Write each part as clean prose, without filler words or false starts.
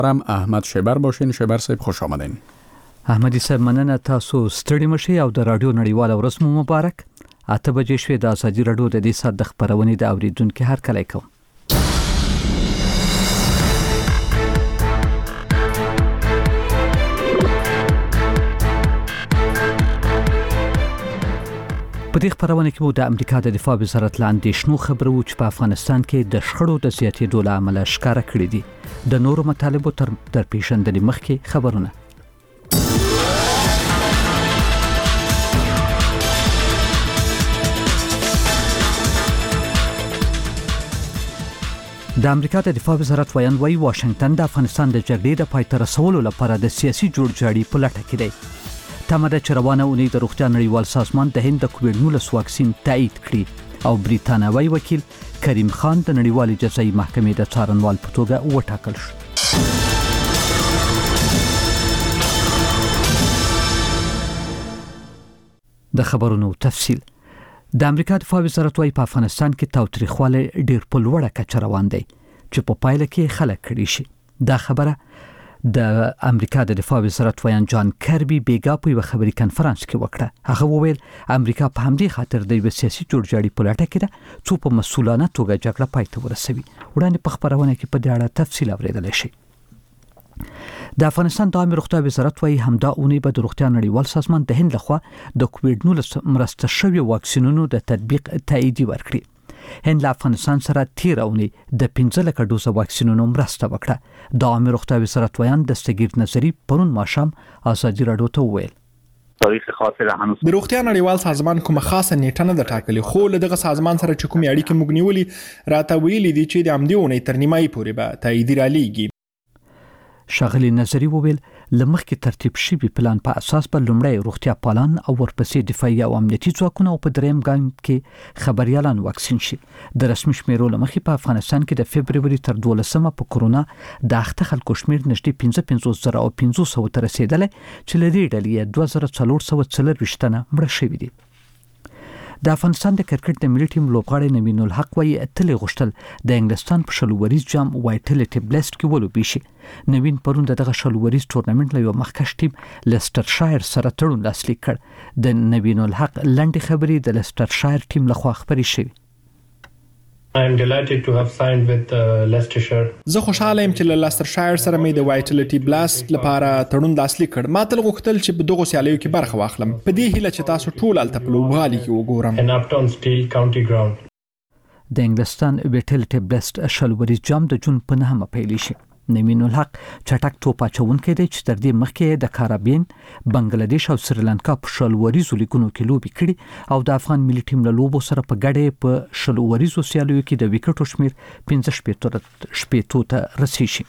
رم احمد شیبر باشین. شیبر صاحب خوش آمدین. احمدی صاحب مننه، تاسو ستړي مشي او د رادیو نړیواله ورځ مو مبارک. 8 بجې شوې د ازادي رادیو د دې ساعت د خبرونې د اوریدونکو هر کله کوم. په دې خبرونه کې مو د امریکا د دفاع وزارت لاندې شنو خبرو چې په افغانستان کې د شخړو د زیاتېدو له امله ښکاره کړې دي. د نورو مطالبو تر پیژندنې مخکې خبرونه. د امریکا د دفاع وزارت وایي واشنگټن د افغانستان د جګړې د پای ته رسولو لپاره د سیاسي جوړجاړي په لټه کې دی. تمه ده چې روانه اونۍ د روغتیا نړیوال سازمان د هند د کووډ-19 واکسین تایید کړي او بریتانوي وکیل کریم خان د نړیوالې جزایي محکمې د څارنوال په توګه وټاکل شو. د خبرونو تفصیل. د امریکا دفاع وزارت وايي په افغانستان کې تاوتریخواله ډیر په لوړه کچه روان دی چې په پایله کې خلک کړي شي. دا خبره د امریکا د دفاع وزارت ویان جان کربي بیګا په یو خبري کانفرنس کې وکړه. هغه وویل امریکا په همدې خاطر د سیاسي جوړجاړي په لټه کې ده څو په مسؤلانه توګه جګړه پای ته ورسوي. وړاندې په خبرونه کې په دې اړه تفصیل اوریدل شي. د افغانستان د عامه روغتیا وزارت وايي همدا اونۍ به د روغتیا نړیوال سازمان د هند لخوا د کووډ-19 مرسته شوی واکسینونو د تطبیق تایید ورکړي. هند له افغانستان سره تیر اونۍ د 15 لک ډوزه واکسینونو مرسته وکړه. د عامه روغتیا وزارت ویان دستگیر نظری پرون ماښام ازادي رادیو ته وویل د روغتیا نړیوال سازمان کومه خاصه نیټه نه ده ټاکلې، خو له دغه سازمان سره چې کوم اړیکې موږ نیولې راته ویلي دي چې د همدې اونۍ تر نیمایي پورې به تایید رالیږي. شاغلی نظری وویل لمخکې ترتیب شوی پلان په اساس به لومړی روغتیا پالان او ورپسې دفاعي او امنیتي ځواکونه او په دریم ګام کې خبريالان واکسین شي. د رسمي شمیرو لمخې په افغانستان کې د فبرवरी تر 12 په کورونا د اخته خلکو شمیر نږدې 55,500 ته رسیدلی چې لدې ډلې 2440 تنه مړه شوي دي. د افغانستان د کرکټ د ملي ټیم لوبغاړی نوین الحق وايي اتلې غشتل د انګلستان په شلوریز جام وایټلټي بلیسټ کې ولوبي شي. نوین پرون دغه شلوریز ټورنمنت له یو مخکښ ټیم لیسټر شایر سره تړون لاسلیک کړ. د نوین الحق لنډې خبرې د لیسټر شایر ټیم لخوا خبرې شوې. I am delighted to have signed with Leicestershire. زه خوشاله یم چې له لیسټر شایر سره مې د وایټلټي بلاست لپاره تړون لاسلیک کړ. ما تل غوښتل چې په دغه سیالیو کې برخه واخلم. په دې هیله چې تاسو ټول هلته په لوبغالي کې وګورم. In Upton Steel County Ground. د انګلستان وایټلټي بلاست شلوریز جام د جون په 9 پیل شي. نوین الحق چټک توپ اچونکی دی چې تر دې مخکې د کارابین، بنگلاديش او سریلانکا په شلوریزو لیګونو کې لوبي کړي او د افغان ملي ټیم له لوبو سره په ګډه په شلوریزو سیالیو کې د وکټو شمیر 15 ته رسیدي شي.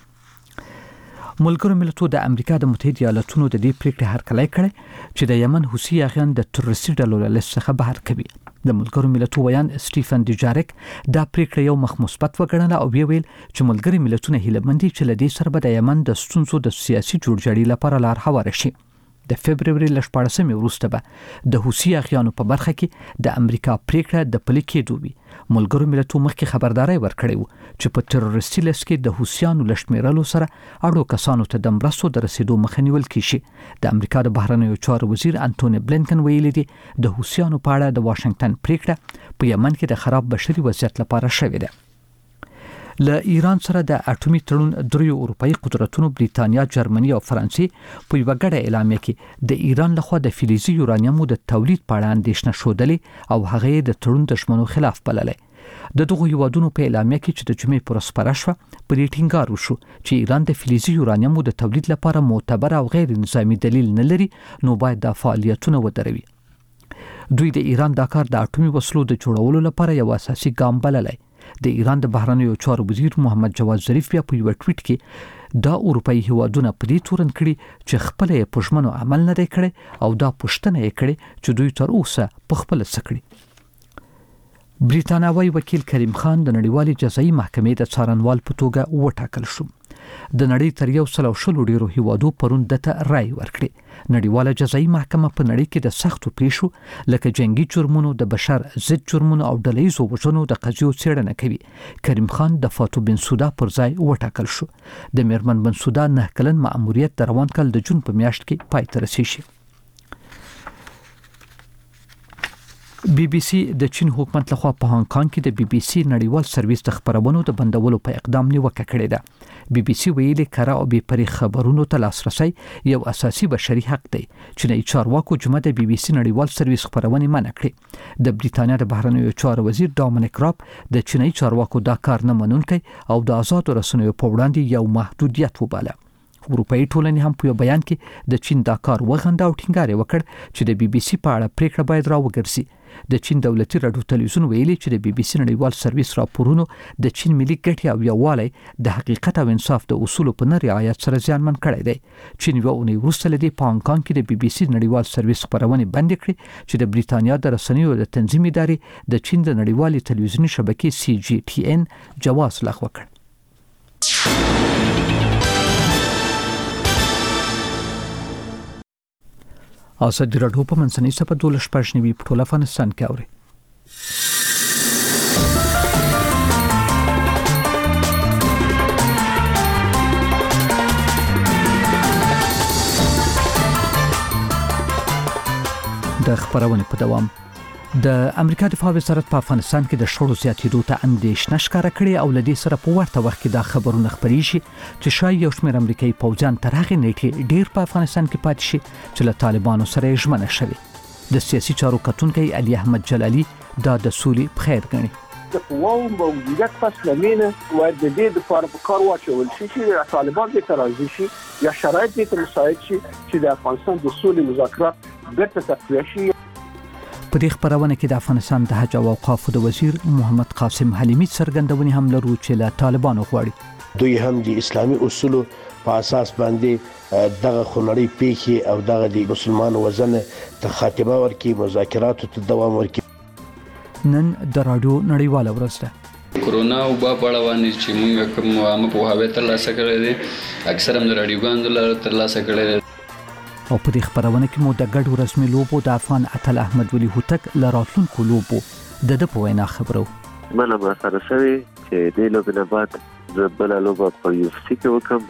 ملګرو ملتونو د امریکا د متحده ایالاتونو د دې پریکړې هرکلی کړی چې د یمن حوثي اغیان د تروریستي ډلو له لیست څخه بهر کوي. د ملګرو ملتونو ویان سټیفن ډیجارک دا پریکړه یو مخ مثبت وګڼله او ویل چې ملګري ملتونه هیله مند دي چې له دې سره به د یمن د ستونزو د سیاسي جوړجاړي لپاره لار هواره شي. د فبرवरी ل 14 وروسته به د حوثي اغیانو په برخه کې د امریکا پریکړه د پلي کېدو وي. ملګرو ملتونو مخکې خبرداري ورکړې و چې په تروریستي لیست کې د حوثیانو لشمېرلو سره اړو کسانو ته د مرستو د رسیدو مخه نیول کیږي. د امریکا د بهرنیو چارو وزیر انټونی بلینکن ویلي دی د حوثیانو په اړه د واشنگټن پریکړه په یمن کې د خراب بشري وضعیت لپاره شوې ده. له ایران سره د اټومي تړون دریو اروپאי قدرتونو بریتانیا، جرمني او فرانسې په یو غړ اعلامیه کې د ایران لخوا د فلزي یورانیمو د تولید په اړه اندېښنه شودلې او هغه د تړون د شمنو خلاف بللې. د دغه یوادونو په اعلامیه کې چې د جمعې پر سپاره شو پر ټینګار وشو چې ایران د فلزي یورانیمو د تولید لپاره معتبر او غیر نظامی دلیل نه لري نو باید د فعالیتونه ودروي. دوی د ایران د کار د اټومي وسلو د جوړولو لپاره یو اساسي ګام بللی. د ایران د بهرنیو چارو وزیر محمد جواد ظریف بیا په یو ټویټ کې دا اروپאי هیوادونه په دې تورن کړي چې خپل پښمنو عمل نه دی کړی او دا پښتنه یې کړي چې دوی تر اوسه په خپل سکړي. بریتانوي وکیل کریم خان د نړیوالې جزایي محکمې د څارنوال په توګه وټاکل شو. د نړۍ تر 120 ډیرو هیوادو پرون دته رائے ورکړي. نړیواله جزایي محکمه په نړۍ کې د سختو پیښو لکه جنگي جرمونو، د بشر ضد جرمونو او ډلهیزو وژنو د قضیو څېړنه کوي. کریم خان د فاتو بنسودا پر ځای وټاکل شو. د میرمن بنسودا 9 کلن مأموریت د روان کال د جون په میاشت کې پای ته رسیږي. بي بي سي د چین حکومت لخوا په هانګ کانګ کې د بي بي سي نړیوال سرویس د خبرونو د بندولو په اقدام نیوکه کړې ده. بي بي سي ویلي کره او بې پرې خبرونو ته لاسرسي یو اساسي بشري حق دی. چینایي چارواکو جمعه د بي بي سي نړیوال سرویس خبرونه منع کړې. د بریتانیا د بهرنیو چارو وزیر ډومینیک راب د چینایي چارواکو دا کار نه منونکی او د آزاد رسنیو په وړاندې یو محدودیت وباله. اروپאי ټولنې هم په یو بیان کې د چین دا کار وغنده او ټینګار وکړ چې د بي بي سي په اړه پریکړه باید راوګرځي. د چین دولتي راډیو تلویزیون ویلي چې د بي بي سي نړیوال سرویس راپورونو د چین ملي ګټې او یووالی د حقیقت او انصاف د اصولو په نه رعایت سره زیانمن کړی دی. چین یو اونۍ وروسته له دې په هانګ کانګ کې د بي بي سي نړیوال سرویس خبرونه بند کړې چې د بریتانیا د رسنیو د تنظیم ادارې د چین د نړیوالې تلویزیوني شبکې CGTN جواز لغوه کړ. ازادي راډیو په منځنۍ صفحه 12 په ټول افغانستان کې اوري. د خبرونه په دوام د امریکا دفاع وزارت په افغانستان کې د شړو زیاتېدو ته اندېښنه ښکاره کړې او لدې سره په ورته وخت کې دا خبرونه خپرېږي چې شاید یو شمېر امریکایي پوځیان تر هغې نیټې ډېر په افغانستان کې پاتې شي چې له طالبانو سره یې ژمنه شوې. د سیاسي چارو کتونکی علي احمد جلالي دا د سولې په خیر ګڼي. د قواو موجودیت پس لمنه باید د دې لپاره په کار واچول شي چې طالبان دې ترازی شي یا شرایط دې مساعد شي چې د افغانستان د سولې مذاکرات بیرته تقویه شي. په دې خبرونه کې د افغانستان د حج او اوقافو د وزیر محمد قاسم حلیمی څرګندونې هم لرو چې له طالبانو غواړي دوی هم د اسلامي اصولو په اساس باندې دغه خنړی پیښې او دغه د مسلمان وزن ته خاتمه ورکړي، مذاکراتو ته دوام ورکړي. نن د رادیو نړیواله ورځ ده. کرونا او په اړه باندې چې موږ کوم عامه پوهاوی ترلاسه کړی دی اکثر هم د رادیوګانو لاره ترلاسه کړی دی. او په دې خبرونه کې مو د ګډو رسمي لوبو د افغان اتل احمد ولی هوتک له راتلونکو لوبو د په وینا خبرو. منه ما سره شوی چې د لوبې نه بعد زه بله لوبه په UFC کې وکړم.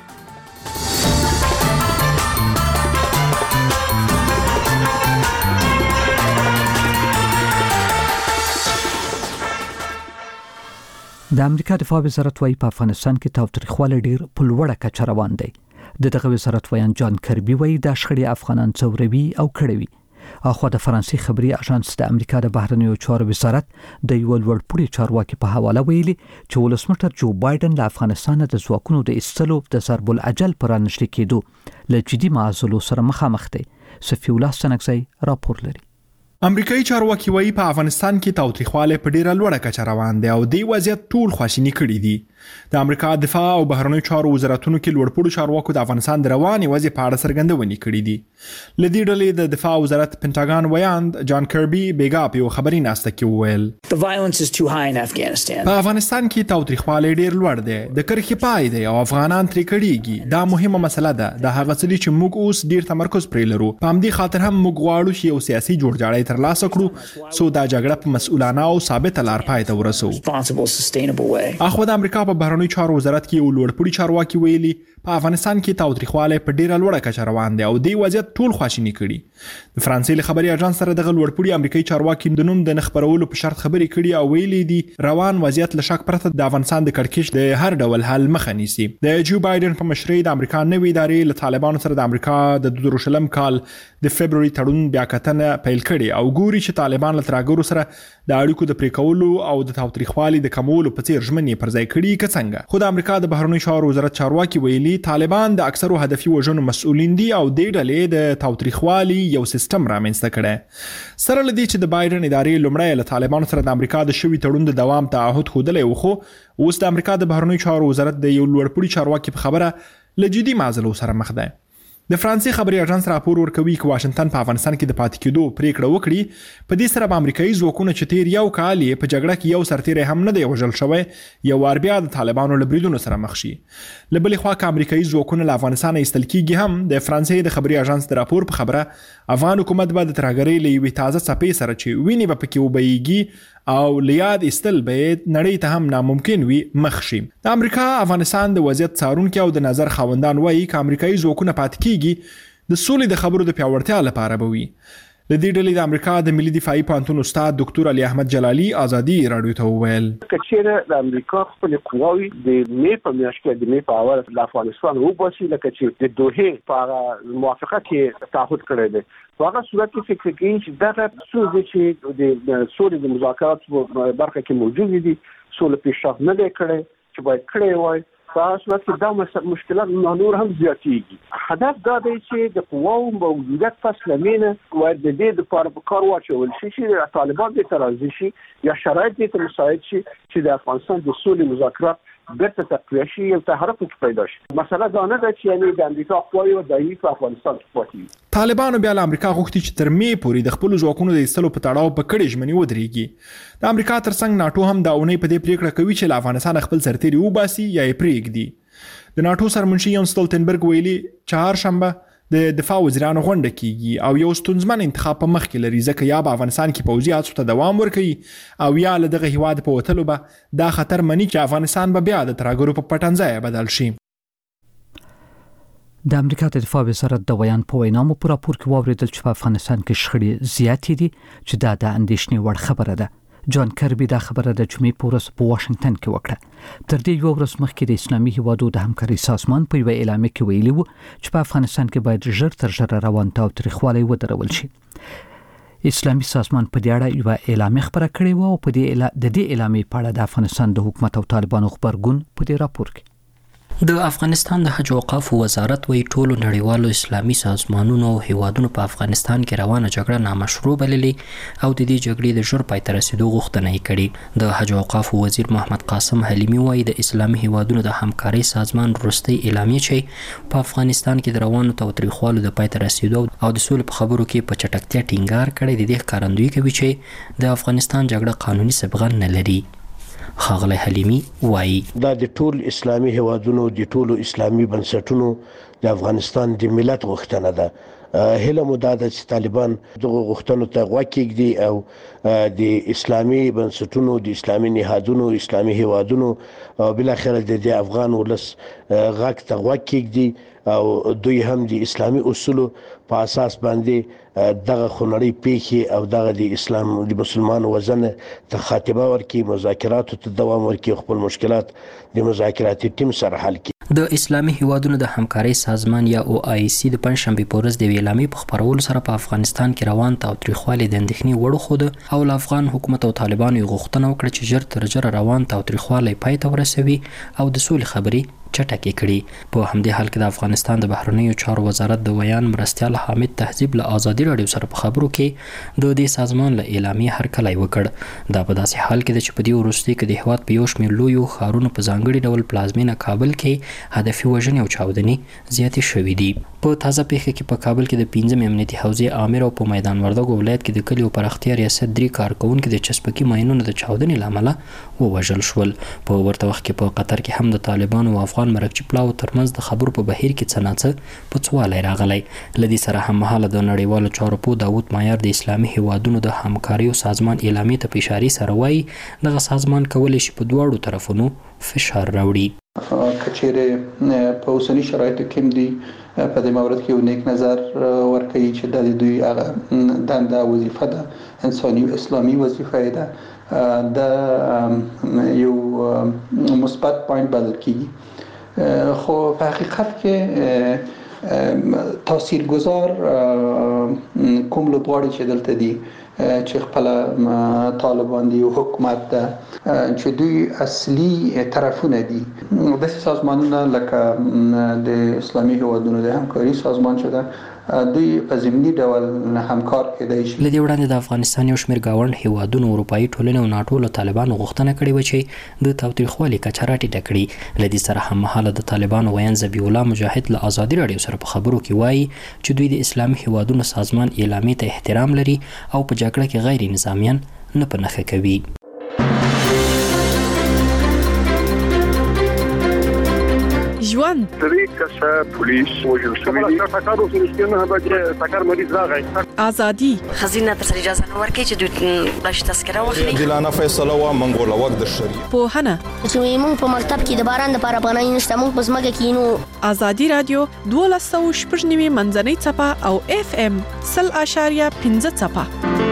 د امریکا دفاع وزارت وايي په افغانستان کې تاوتریخوالی ډیر په لوړه کچه روان دی. د دغه وزارت ویان جان کربي وایي د شخړې افغانان څوروي او کړوي. اخو د فرانسې خبري اژانس د امریکا د بهرنیو چارو وزارت د یو لوړپوړي چارواکي په حواله ویلي چې ولسمشر جو بایدن له افغانستان د ځواکونو د ایستلو د ضرب العجل پر رانژدې کېدو له جدي معضلو سره مخامخ دی. صفي الله سنګزی راپور لري. امریکایي چارواکي وایي په افغانستان کې تاوتریخوالی په ډیره لوړه کچه روان دی او دې وضعیت ټول خواشیني کړي دي. د امریکا دفاع او بهرنیو چارو وزارتونو کې لوړپوړو چارواکو د افغانستان د رواني وضعیت په اړه څرګندونې کړې دي. له دې ډلې د دفاع وزارت پینټاګان ویاند جان کربي بیګا په یو خبري ناسته کې وویل په افغانستان کې تاوتریخوالی ډیر لوړ دی، د کرښې پای دی او افغانان ترې کړيږي. دا مهمه مسله ده. د هغه څه چې موږ اوس ډیر تمرکز پرې لرو. په همدې خاطر هم موږ غواړو چې یو سیاسي جوړجاړی ترلاسه کړو څو دا جګړه په مسؤلانه او ثابته لار پای ته ورسوو. اخو د امریکا په بهرنیو چارو وزارت کې یو لوړپوړي چارواکي ویلي په افغانستان کې تاوتریخوالی په ډیره لوړه کچه روان دی او دې وضعیت ټول خواشیني کړي. د فرانسې له خبري اژانس سره دغه لوړپوړي امریکایي چارواکي د نوم د نخبرولو په شرط خبرې کړي او ویلي دي روان وضعیت له شک پرته د افغانستان د کړکېچ د هر ډول حل مخه نیسي. د جو بایدن په مشرۍ د امریکا نوې ادارې له طالبانو سره د امریکا د 2020 کال د فبرवरी تړون بیا کتنه پیل کړي او ګوري چې طالبان له ترګرو سره د اړیکو د پریکولو او د تاوتریخوالي د کمولو په څیر ژمنې پر ځای کړي که څنګه. خو د امریکا د بهرنیو چارو وزارت چارواکي ویلي طالبان د اکثرو هدفي وژنو مسؤلین دي او د ډلې د تاوتریخوالي یو سیستم رامنځته کړي. سره لدی چې د بایدن ادارې لومړی له طالبانو سره د امریکا د شوي تړون د دوام تعهد خوده و، خو اوس د امریکا د بهرنیو چارو وزارت د یو لوړپوړي چارواکي په خبره له جدي معضلو سره مخ ده. د فرانسې خبري اژانس راپور ورکوي چې واشنگټن په افغانستان کې د پاتې کېدو پریکړه وکړي، په دې سره به امریکایي ځواکونه چې تیر یو کال یې په جګړه کې یو سرتیری هم نه دی وژل شوی، یو وار بیا د طالبانو له بریدونو سره مخ شي. له بلې خوا که امریکایي ځواکونه له افغانستانه ایستل کېږي هم د فرانسې د خبري اژانس د راپور په خبره افغان حکومت به د ترهګرۍ له یوې تازه څپې سره چې وینې به پکې وبهیږي او لیاد ایستل به نړۍ ته هم ناممکن وي مخ شي. د امریکا افغانستان د وضعیت څارونکي او د نظر خاوندان وایي که امریکایي ځواکونه پاتې کېږي د سولې د خبرو د پیاوړتیا لپاره به وي. د دې ډلې د امریکا د ملي دفاعي پوهنتون استاد ډاکټر علي احمد جلالي ازادي راډیو ته وویل چې چیرې د امریکا خپل قواوي د مې په میاشت کې د مې په اول د افغانستان وباسي، لکه چې د دوحې په موافقه کې تعهد کړی دی، په هغه صورت کې فکر کوي چې دغه څه چې د سولې د مذاکراتو په برخه کې موجود دي، سولې پیشرفت نه دی کړی چې باید کړی وای، په هغه صورت کې دا مشکلات نور هم زیاتېږي. هدف دا دی چې د قواو موجودیت پس له مینه باید د دې لپاره په کار واچول شي چې طالبان دې ته راضي شي یا شرایط دې ته مساعد شي چې د افغانستان د سولې مذاکرات بیرته تقویه شي، یو تحرک پیدا شي. مسله دا نه ده چې یعنې د امریکا قواوې دایمي په افغانستان کې پاتې وي. طالبانو بیا له امریکا غوښتي چې تر مې پورې د خپلو ځواکونو د ایستلو په تړاو په کړې ژمنې ودرېږي. د امریکا ترڅنګ ناټو هم دا اونۍ په دې پریکړه کوي چې له افغانستان خپل سرتیري وباسي یا یې پرېږدي. د ناټو سرمنشي یانس سټولټنبرګ ویلي چهارشنبه د دفاع وزیرانو غونډه کیږي او یو ستونزمن انتخاب په مخ کې لري، ځکه یا به افغانستان کې پوځي هڅو ته دوام ورکوي او یا له دغه هیواد په وتلو به دا خطر مني چې افغانستان به بیا د ترهګرو په پټنځای بدل شي. د امریکا د دفاع وزارت د ویان په وینا مو په راپور کې واوریدل چې په افغانستان کې شخړې زیاتې دي چې دا د اندېښنې وړ خبره ده. جان کربي دا خبره د جمعې په ورځ په واشنگټن کې وکړه. تر دې یو ورځ مخکې د اسلامي هیوادو د همکارۍ سازمان په یوه اعلامیه کې ویلي وو چې په افغانستان کې باید ژر تر ژره روان تاوتریخوالی ودرول شي. اسلامي سازمان په دې اړه یوه اعلامیه خپره کړې وه او په دې اعلامیې په اړه د افغانستان د حکومت او طالبانو خبرګون په دې راپور کې د افغانستان د حج او اوقاف وزارت وی ټولو نړیوالو اسلامي سازمانونو او هیوادونو په افغانستان کې روانه جګړه نامشروع بللې او د دې جګړې د ژر پای ته رسیدو غوښتنه یې کړې. د حج او اوقاف وزیر محمد قاسم حلیمي وایي د اسلامي هیوادونو د همکارۍ سازمان وروستۍ اعلامیه چې په افغانستان کې د روانو تاوتریخوالو د پای ته رسیدو او د سولې په خبرو کې په چټکتیا ټینګار کړی، د دې ښکارندویي کوي چې د افغانستان جګړه قانوني سبغه نه لري. خاغلی حلیمی وایي دا د ټول اسلامي هیوادونو د ټولو اسلامي بنسټونو د افغانستان د ملت غوښتنه ده. هله مو دا ده چې طالبان دغه غوښتنو ته غوږ کېږدي او د اسلامي بنسټونو د اسلامي نهادونو اسلامي هیوادونو او بالاخره د افغان ولس غږ ته غوږ کېږدي او دوی هم د اسلامي اصولو په اساس باندې دغه خنړی پیښې او دغه د اسلام د مسلمانانو وزن ته خاتمه ورکړي، مذاکراتو ته دوام ورکړي، خپل مشکلات د مذاکراتي ټیم سره حل کړي. د اسلامي هیوادونو د همکارۍ سازمان یا OIC د پنځشنبې په ورځ د اعلامیې په خپرولو سره په افغانستان کې روان تاوتریخوالي د اندېښنې وړ وښوده او له افغان حکومت او طالبانو یې غوښتنه وکړه چې ژر تر ژره روان تاوتریخوالی پای ته ورسوي او د سولې خبرې چټکې کړي. په همدې حال کې د افغانستان د بهرنیو چارو وزارت د ویان مرستیال حامد تهذیب له ازادي راډیو سره په خبرو کې د دې سازمان له اعلامیې هرکلی وکړ. دا په داسې حال کې ده چې په دې وروستي کې د هیواد په یو شمېر لویو ښارونو په ځانګړي ډول پلازمینه کابل کې هدفي وژنې او چاودنې زیاتې شوې دي. په تازه پیښه کې په کابل کې د 5 امنیتي حوزې امیر او په میدان وردګو ولایت کې د کلیو پراختیا ریاست 3 کارکونکو د چسپکي ماینونو د چاودنې لامل ووژل شول. په ورته وخت کې په قطر کې هم د طالبانو او افغان مرکچي پلاو ترمنځ د خبرو په بهیر کې څه ناڅه پڅوالی راغلی. لدې سره هممهاله د نړیوالو چارو پوه داود مایار د اسلامي هیوادونو د همکاریو سازمان اعلامیې ته په اشارې سره وایي دغه سازمان کولی شي په دواړو طرفونو فشار راوړي. کچېرې په اوسني شرایطو کې دی په دې مورد کې یو نیک نظر ورکوي چې د دوی هغه دنده وظیفه ده انساني او اسلامي وظیفه ده د یو مثبت پوینټ بلل کیږي. خو په حقیقت کې تاثیرگذار کوم لوبغاړي چې دلته دي چې خپل طالبان دی او حکومت ده چې دوی اصلي طرفونه دي د سازمانونو لکه د اسلامي هیوادونو د همکاري سازمان شده دوی په ضمني ډول همکار کېدای شي. لدې وړاندې د افغانستان یو شمېر گاونډ هیوادونو اروپאי ټولنې او ناټو له طالبانو غوښتنه کړې و چې د تاوتریخوالي کچه راټیټه کړي. لدې سره هممهاله د طالبانو ویاند ذبیح الله مجاهد له ازادي راډیو سره په خبرو کې وایي چې دوی د اسلامي هیوادونو سازمان اعلامیې ته احترام لري او په جګړه کې غیر نظامیان نه په نښه کوي. ژوند درې کسه پولیس وژل شوي دي. ټاکارو کې نه به ټاکار مریض راغی. ازادي خزینه تر اجازه نه ورکړي چې دوی بلش تذکره واخلي. دلانه فیصله وا منګول وخت د شریعت پوهنه چې موږ په مکتب کې د باران د لپاره بنای نشته موږ په ځمکه کې نو. ازادي رادیو 1290 منځنۍ چپه او FM 0.15 چپه.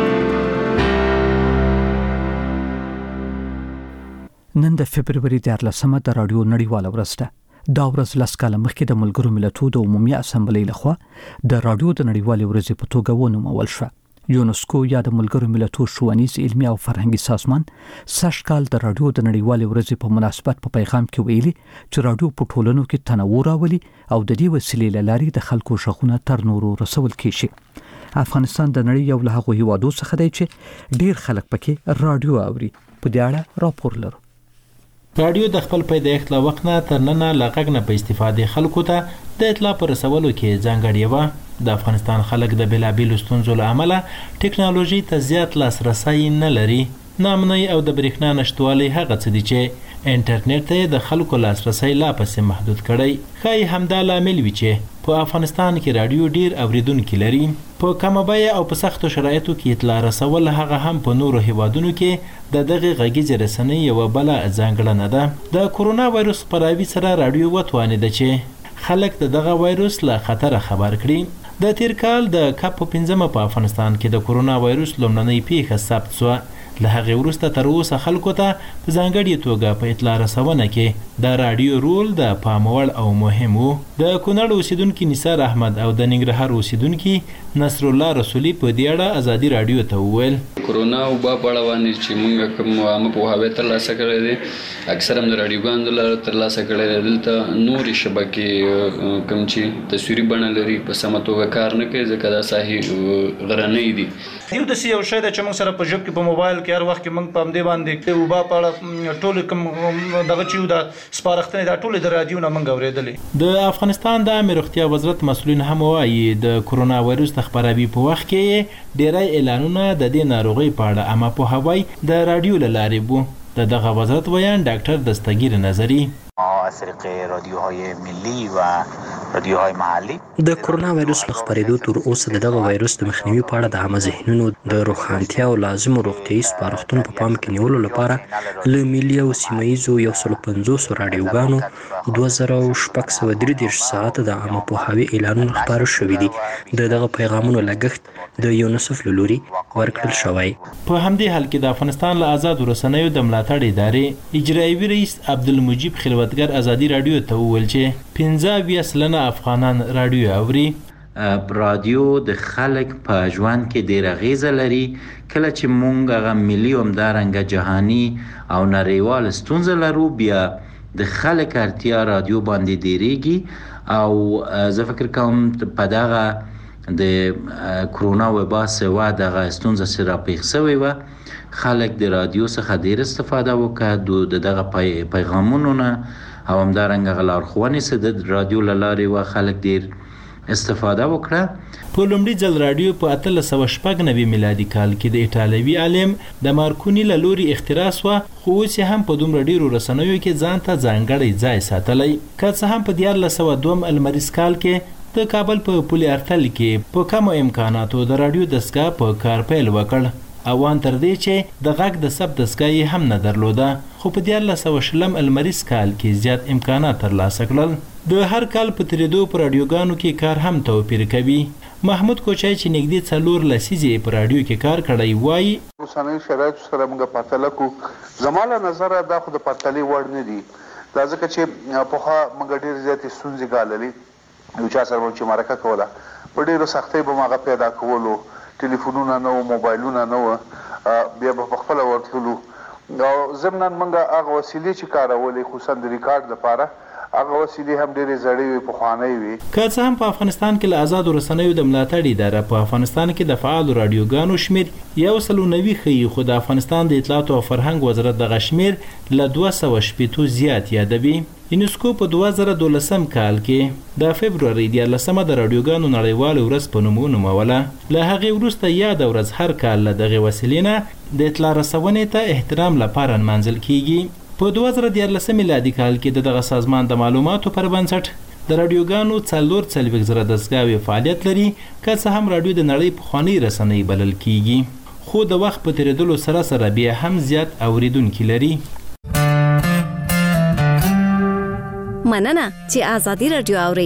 نن د فبرवरी 14 د رادیو نړیواله ورځ ده. دا ورځ لاس کاله مخکې د ملګرو ملتونو د عمومي اسامبلې لخوا د رادیو د نړیوالې ورځې په توګه ونومول شوه. یونسکو یا د ملګرو ملتونو ښوونیز علمي او فرهنګي سازمان سږ کال د رادیو د نړیوالې ورځې په مناسبت په پیغام کې ویلي چې رادیو په ټولنو کې تنوع راولي او د دې وسیلې له لارې د خلکو غږونه تر نورو رسول کیږي. افغانستان د نړۍ یو له هغو هیوادو څخه دی چې ډیر خلک پکې رادیو اوري. په دې اړه راپور لرو. رادیو د خپل پیدایښت له وخت نه تر نن لا غږ نه په استفادې خلکو ته د اطلاع پر رسولو کې ځانګړې و. د افغانستان خلک د بېلابېلو ستونزو له امله ټکنالوژي ته زیات لاسرسی نه لري. ناامنۍ او د برېښنا نشتوالی هغه څه دي چې انټرنیټ ته د خلکو لاسرسی لا پسې محدود کړی. ښایي همدا لامل وي چې په افغانستان کې رادیو ډیر اوریدونکي لري. په کمه بیه او په سختو شرایطو کې اطلاع رسول هغه هم په نورو هیوادونو کې د دغه غږیزې رسنۍ یوه بله ځانګړنه ده. د کورونا وایرس خپراوي سره رادیو وتوانېده چې خلک د دغه وایرس له خطره خبر کړي. د تیر کال د کپ 15 په افغانستان کې د کورونا وایرس لومړنۍ پیښه ثبت شوه. له هغې وروسته تر اوسه خلکو ته په ځانګړې توګه په اطلاع رسونه کې د رادیو رول د پام وړ او مهم و. د کونړ اوسیدونکي نثار احمد او د ننګرهار اوسیدونکي نصر الله رسولي په دې اړه ازادي رادیو ته وویل کورونا وبا په اړه باندې چې موږ کوم عامه پوهاوی ترلاسه کړی دی اکثر هم د رادیوګانو له لارې ترلاسه کړی دی. دلته نورې شبکې کوم چې تصویري بڼه لري په سمه توګه کار نه کوي ځکه دا ساحې غرنۍ دي. یو داسې یو شی دی چې موږ سره په ژب کې په موبایل کې هر وخت کې موږ په همدې باندې وبا په اړه ټولې کوم دغه چې یو د سپارښتنې دا ټولې د رادیو نه موږ اورېدلې. د افغانستان د عامې روغتیا وزارت مسؤلین هم وایي د کورونا وایرس د خپراوي په وخت کې ډیری اعلانونه د دې ناروغۍ په اړه عامه پوهاوی د رادیو له لارې بو. د دغه وزارت ویان ډاکټر دستگیر نظری از طریق رادیوهای ملی و رادیوهای محلی د کورونا وایرس له خپرېدو تر اوسه د دغه وایرس د مخنیوي په اړه د عامه ذهنونو د روښانتیا او لازمو روغتیایي سپارښتنو په پام کې نیولو لپاره له ملي او سیمه ییزو 150 رادیوګانو 2633 ساعته د عامه پوهاوي اعلانونه خپاره شوي دي. د دغه پیغامونو لګښت د یونیسف له لوري ورکړل شوی. په همدې حال کې د افغانستان له آزادو رسنیو د ملاتړ ادارې اجرایوي رئیس عبدالمجید خلوتګر ازادي رادیو ته وویل چې 15 افغانان رادیو اوري. رادیو د خلک په ژوند کې ډېره اغیزه لري. کله چې مونږ هغه ملي او همدارنګه جهاني او نړیوال ستونزه لرو بیا د خلک اړتیا رادیو باندې ډېرېږي او زه فکر کوم په دغه د کورونا وبا سوا دغه ستونزه سره پیښ شوې وه خلک د رادیو څخه ډېر استفاده وکړه د دغه پیغامونو نه او همدارنګه لارښوونې څه د رادیو له لارې وه خلک ډېر استفاده وکړه. په لومړي ځل رادیو په 1896 میلادي کال کې د ایټالوي عالم د مارکوني له لوري اختراع شوه خو اوس یې هم په دومره ډېرو رسنیو کې ځان ته ځانګړی ځای ساتلی. که څه هم په 1902 المریز کال کې د کابل په پل ارتل کې په کمو امکاناتو د رادیو دستګاه په کار پیل وکړ او ان تر دې چې د غږ د ثبت دستګاه یې هم نه درلوده خو په 1920 المریز کال کې زیات امکانات ترلاسه کړل. د هر کال په تیریدو په رادیوګانو کې کار هم توپیر کوي. محمود کوچای چې نږدې 4 لسیزې په رادیو کې کار کړی وایي اوسنۍ شرایطو سره موږ پرتله کوو زما له نظره دا خو د پرتلې وړ نه دي. دا ځکه چې پخوا موږ ډېرې زیاتې ستونزې ګاللې. یو چا سره چې مرکه کوله په ډېرو سختۍ به مو هغه پیدا کولو ټلیفونونه نه و، موبایلونه نه و، بیا به په خپله ورتللو. او ضمناً موږ هغه وسیلې چې کارولې خصوصا د ریکارډ لپاره هغه وسیلې هم ډېرې زړې وي، پخوانۍ وي. که څه هم په افغانستان کې له آزادو رسنیو د ملاتړ اداره په افغانستان کې د فعالو رادیوګانو شمېر 190 ښیي، خو د افغانستان د اطلاعات او فرهنګ وزارت دغه شمېر له 260 زیات یادوي. یونسکو په 2012 کال کې د فبروري 14 د رادیوګانو نړیواله ورځ په نوم ونوموله. له هغې وروسته یاد ورځ هر کال له دغې وسیلې نه د اطلاع رسونې ته احترام لپاره نمانځل کیږي. په 2014 میلادي کال کې دغه سازمان د معلوماتو پر بنسټ د رادیوګانو 44 زره دستګاوې فعالیت لري، که څه هم رادیو د نړۍ پخوانۍ رسنۍ بلل کیږي، خو د وخت په تیریدلو سره بیا هم زیات اوریدونکي لري. مننه چې آزادي رادیو اوري.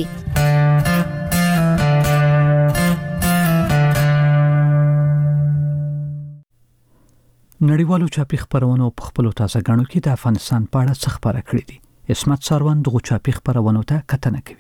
نړیوالو چاپي خبرونو په خپل تازه غاڼو کې د افغانستان په اړه څه خبره کړې دي. اسمت ساروان دغه چاپي خبرونو ته کتنه کوي.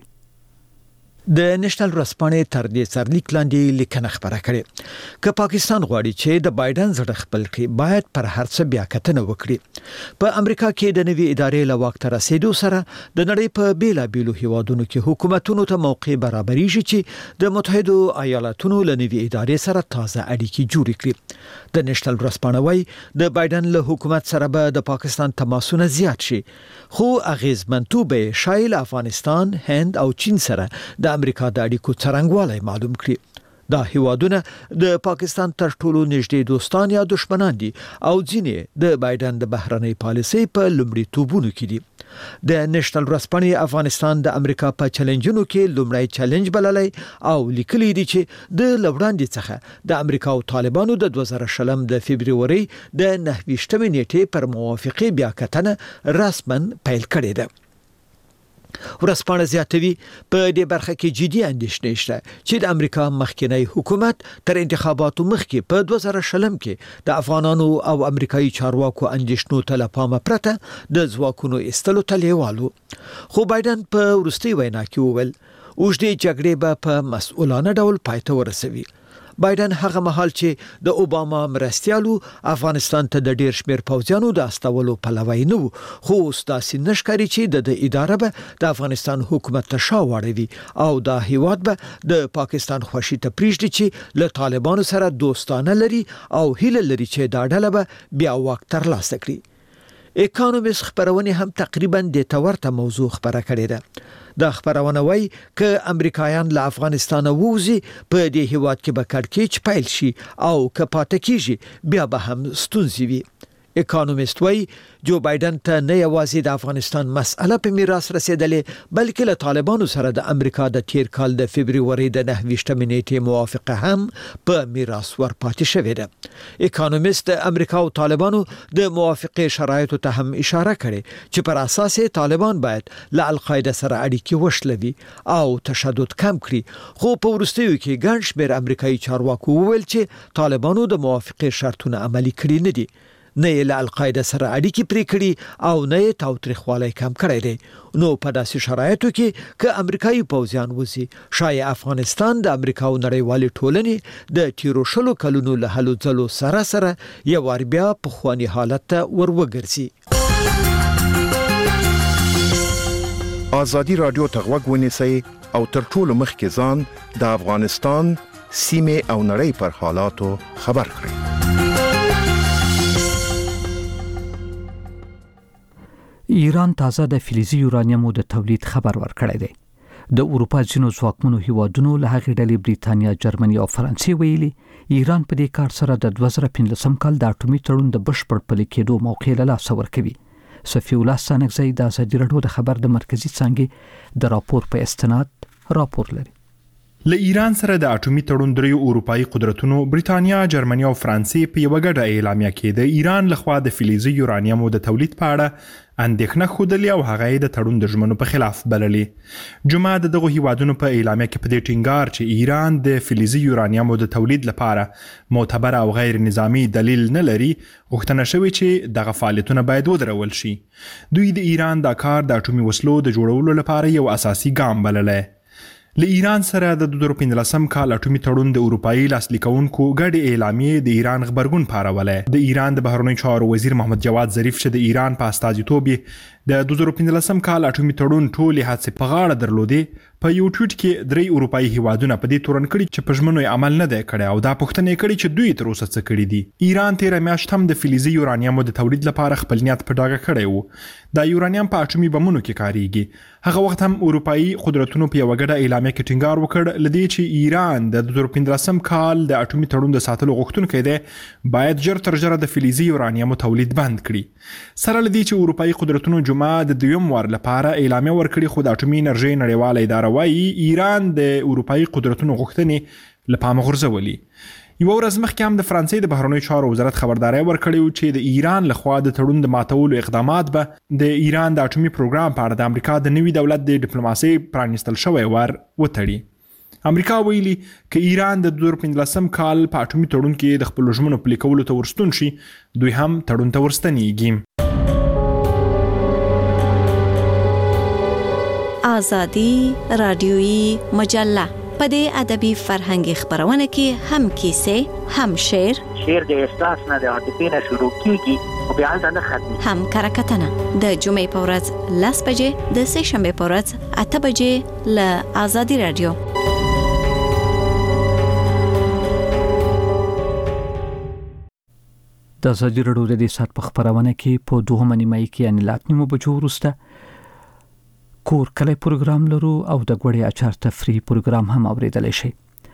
د نېشنل ورځپاڼې تر دې سرلیک لاندې لیکنه خبره کړې چې پاکستان غواړي چې د بایدن زړه خپل کړي، باید پر هر څه بیا کتنه وکړي. په امریکا کې د نوي ادارې له وخت رسیدو سره د نړۍ په بیلابیلو هیوادونو کې حکومتونو ته موقع برابرېږي چې د متحده ایالاتونو له نوي ادارې سره تازه اړیکې جوړې کړي. د نېشنل ورځپاڼه وايي د بایدن له حکومت سره به د پاکستان تماسونه زیات شي، خو اغیزمنتوب شایل افغانستان، هند او چین سره د امریکا د اړیکو څرنګوالی معلوم کړي. دا هیوادونه د پاکستان تر ټولو نږدې دوستان یا دشمنان دي او ځینې د بایدن د بهرنۍ پالیسۍ په لومړیتوبونو کې دي. د نېشنل ورځپاڼې افغانستان د امریکا په چیلنجونو کې لومړی چیلنج بللی او لیکلي دي چې د لوړاندې څخه د امریکا او طالبانو د 2020 د فبروري د 29 نیټې پر موافقې بیا کتنه رسما پیل کړې ده. ورځپاڼه زیاتوي په دې برخه کې جدي اندېښنې شته چې د امریکا مخکنی حکومت تر انتخاباتو مخکې په 2020 کې د افغانانو او امریکایي چارواکو اندېښنو ته له پامه پرته د ځواکونو ایستلو ته لیوالو. خو بایدن په وروستۍ وینا کې وویل اوږدې جګړې به په مسؤلانه ډول پای ته ورسوي. بایدن هغه مهال چې د اوباما مرستیالو افغانستان ته د ډیر شمیر پوځیانو د استولو پلوی نه وو، خو اوس داسې نشکاري چې د اداره به د افغانستان حکومت ته شا واړوي او دا هیواد به د پاکستان خوشي ته پریږدي چې له طالبانو سره دوستانه لري او هیله لري چې دا ډله به بیا واک ترلاسه کړي. اکانومیست خبرونه هم تقریبا د تورته موضوع خبره کړې ده. دا خبرونه وايي چې امریکایان له افغانستان ووزي، په دې هیواد کې به کړکېچ پیل شي او که پاتې کیږي بیا به هم ستونزې وي. اکانومیست وايي جو بایدن ته نه یوازې د افغانستان مسأله په میراث رسیدلې، بلکې له طالبانو سره د امریکا د تیر کال د فبروري د 29 نیټې موافقه هم په میراث ورپاتې شوې ده. اکانومیست د امریکا او طالبانو د موافقې شرایطو ته هم اشاره کړې چې پر اساس طالبان باید له القاعده سره اړیکې وشلوي او تشدد کم کړي، خو په وروستیو کې ګڼ شمېر امریکایي چارواکو وویل چې طالبانو د موافقې شرطونه عملي کړي نه دي، نه یې له القاعده سره اړیکې پرې کړي او نه یې تاوتریخوالی کم کړی دی. نو په داسې شرایطو کې که امریکایي پوځیان وځي، شاید افغانستان د امریکا او نړیوالې ټولنې د تیرو 20 کلونو له هلو ځلو سره یو وار بیا پخواني حالت ته وروګرځي. آزادي رادیو ته غوږ ونیسئ او تر ټولو مخکې ځان د افغانستان سیمې او نړۍ پر حالاتو خبر کړئ. ایران تازه د فلزي یورانیمو د تولید خبر ورکړی دی. د اروپا ځینو ځواکمنو هیوادونو له هغې ډلې بریتانیا، جرمني او فرانسې ویلي ایران په دې کار سره د 2015 کال د اټومي تړون د بشپړ پلي کېدو موقع له لاسه ورکوي. صفي الله ستانکزی د ازادي راډیو د خبر د مرکزي څانګې د راپور په استناد راپور لري. له ایران سره د اټومي تړون دریو اروپایي قدرتونو بریتانیا، جرمني او فرانسې په یوه ګډه اعلامیه کې د ایران لخوا د فلزي یورانیمو د تولید په اړه اندېښنه ښودلې او هغه یې د تړون د ژمنو په خلاف بللې. جمعه د دغو هیوادونو په اعلامیه کې په دې ټینګار چې ایران د فلزي یورانیمو د تولید لپاره معتبر او غیر نظامی دلیل نه لري، غوښتنه شوې چې دغه فعالیتونه باید ودرول شي. دوی د ایران دا کار د اټومي وسلو د جوړولو لپاره یو اساسي ګام بللی. له ایران سره د 2015 کال اټومي تړون د اروپאי لاسلیکونکو ګډ اعلامیې د ایران خبرګون پارولې. د ایران د بهرنیو چارو وزیر محمد جواد ظریف چې د ایران په استازیتوب د 2015 کال اټومي تړون ټولې هڅې په غاړه درلودې، په یو ټویټ کې 3 اروپאי هیوادونه په دې تورن کړي چې په ژمنو عمل نه دی کړی او دا پوښتنه کړي چې دوی تر اوسه څه کړي دي. ایران تیر میاشت هم د فلزي یورانیمو د تولید لپاره خپل نیت په ډاګه کړی وو. دا یورانیم په اټومي بمونو کې کاریږي. هغه وخت هم اروپאי قدرتونو په یو ګډه اعلامیه کې ټینګار وکړ لدی چې ایران د 2015 کال د اټومي تړون د ساتلو غوښتونکی دی باید ژر تر ژره د فلزي یورانیمو تولید بند کړي. سره لدی چې اروپאי قدرتونو جمعه د دویم وار لپاره اعلامیه ورکړي، خو د اټومي انرژي نړیواله اداره وايي ایران د اروپאי قدرتونو غوښتنې له پامه غورځولي. یو ورځ مخکې هم د فرانسې د بهرنیو چارو وزارت خبرداري ورکړې چې د ایران لخوا د تړون د ماتولو اقدامات به د ایران د اټومي پروګرام په اړه د امریکا د نوي دولت د ډیپلوماسي پرانیستل شوی ور وتړي. امریکا ویلي ک ایران د 2015 کال په اټومي تړون کې د خپل ژمنو پلي کولو ته ورستون شي، دوی هم تړون ته ورستنیږي. آزادی رادیویی مجله په دې ادبي فرهنګي خبرونه کې هم کیسې، هم شعر د احساس نه د عاطفې نه شروع کیږي او بیا نه ختمي، هم کرکټنه د جمعې په ورځ 10 بجې، د سه شنبه په ورځ 8 بجې له آزادی رادیو. د آزادی رادیو د دې سات په خبرونه کې په 2 نیمه کې یعنی لاتنیمو بجو وروسته کور کلی پروګرام لرو او د غوړی اچار تفریح پروګرام هم اوریدل شي.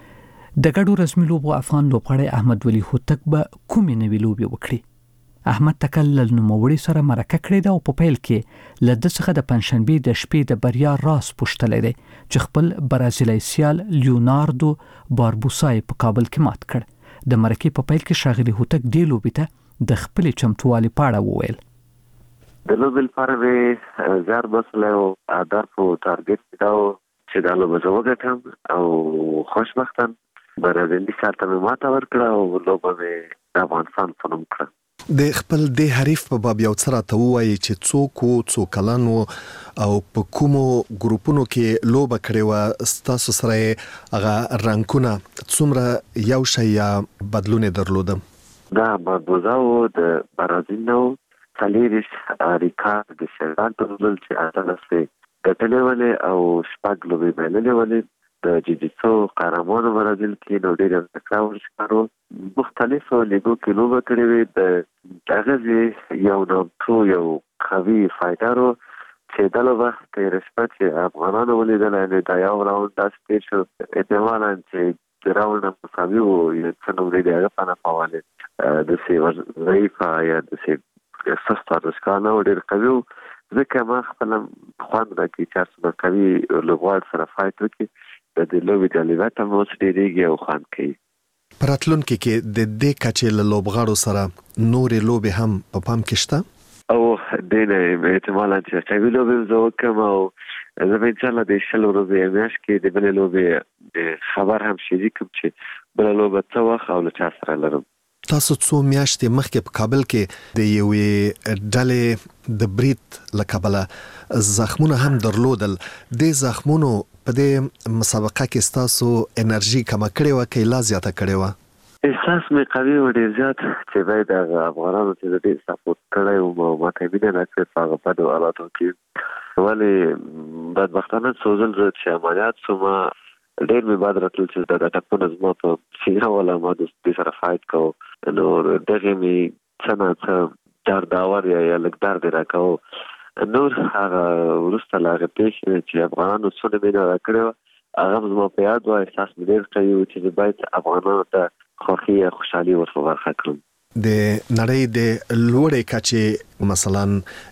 د ګډو رسمي لوبو افغان لوبغاړی احمد ولی هوتک به کومې نوې لوبې وکړي. احمد تکل نوموړي سره مرکه کړې ده او په پیل کې له د څخه د پنځشنبه د شپې د بریا راز پوښتلې ده چې خپل برازیلي سیال لیوناردو باربوسای په کابل کې مات کړ. د مرکه په پیل کې شاغلي هوتک دی لوبې ته د خپل چمتووالي پاړه وویل. د لوبې لپاره به زار بسله او هدف او ټارګټ داو چې دا لوبه زه وګټم او خوشبختانه برازیلي سره مې ماته ورکړه او لوبه مې د افغانستان په نوم کړه. د خپل د حریف په باب یو څه راته ووایي چې څو کلن او په کومو ګروپونو کې لوبه کړې وه، ستاسو سره هغه رانکونه څومره یو شی یا بدلون درلوده؟ دا باربوزاو د برازیل نو سالیریش ریکارد د شران ترول چې اتلسه ګټلې ولې او شپږ لوبې بللې ولې د جیجیتسو قهرمانو برازیل کې نو ډېر تکړه ورشکارو مختلفو لیګو کې لوبه کړې وې. د هغه یو نامتو یو قوي فایټرو چې د لوبه ته رسپټ چې افغانانو ولیدل نه دا یو راوند داسې تیر شو احتمالاً چې د راوند مساوي وو یو څه نو لري هغه په نفاواله د سی ضعیفه یا د سی سستا رسکانه ډېر قوي ځکه ما خپل خوند راکړي چې څنګه کوي لوبغاړ سره فایټ وکړي د دې لوبې جالبیت هم اوس ډېرېږي او خوند کوي. په راتلونکي کې د دې کچې له لوبغاړو سره نورې لوبې هم په پام کې شته او دې احتمالاً چې قوي لوبې زه وکړم او زه به انشاءالله د 10 ورځې میاشت کې د بلې لوبې خبر هم شریکم چې بله لوبه څه وخت او له چا سره لرم. تاسو څو میاشتې مخکې په کابل کې د یوې ډلې د بریټ له کبله زخمونه هم درلودل. د زخمونو په دې مسابقه کې تاسو انرژي کم کړې و کې لا زیاته کړې و؟ احساس مې قوي و ډېر زیات چې باید هغه افغانانو چې ډېر سپورټ کړی و ماته مینه راکړې په هغه بدو حالاتو کې ولې بدبختانه څو ځل زه چې عملیات شوم ډېر مې بد راتلل چې دا ټپونه زما په سینه ولا ما د دې سره فایټ کوو نو دغه مې څه نه څه درد آور یا لږ درد راکاو نور هغه وروسته له هغې پېښې چې افغانانو څونه مینه راکړې وه هغه زما په یاد وه. احساس مې ډېر قوي و چې باید افغانانو ته خوښي یا خوشحالي ورته برخه کړم. د نړۍ د لوړې کچې مثلا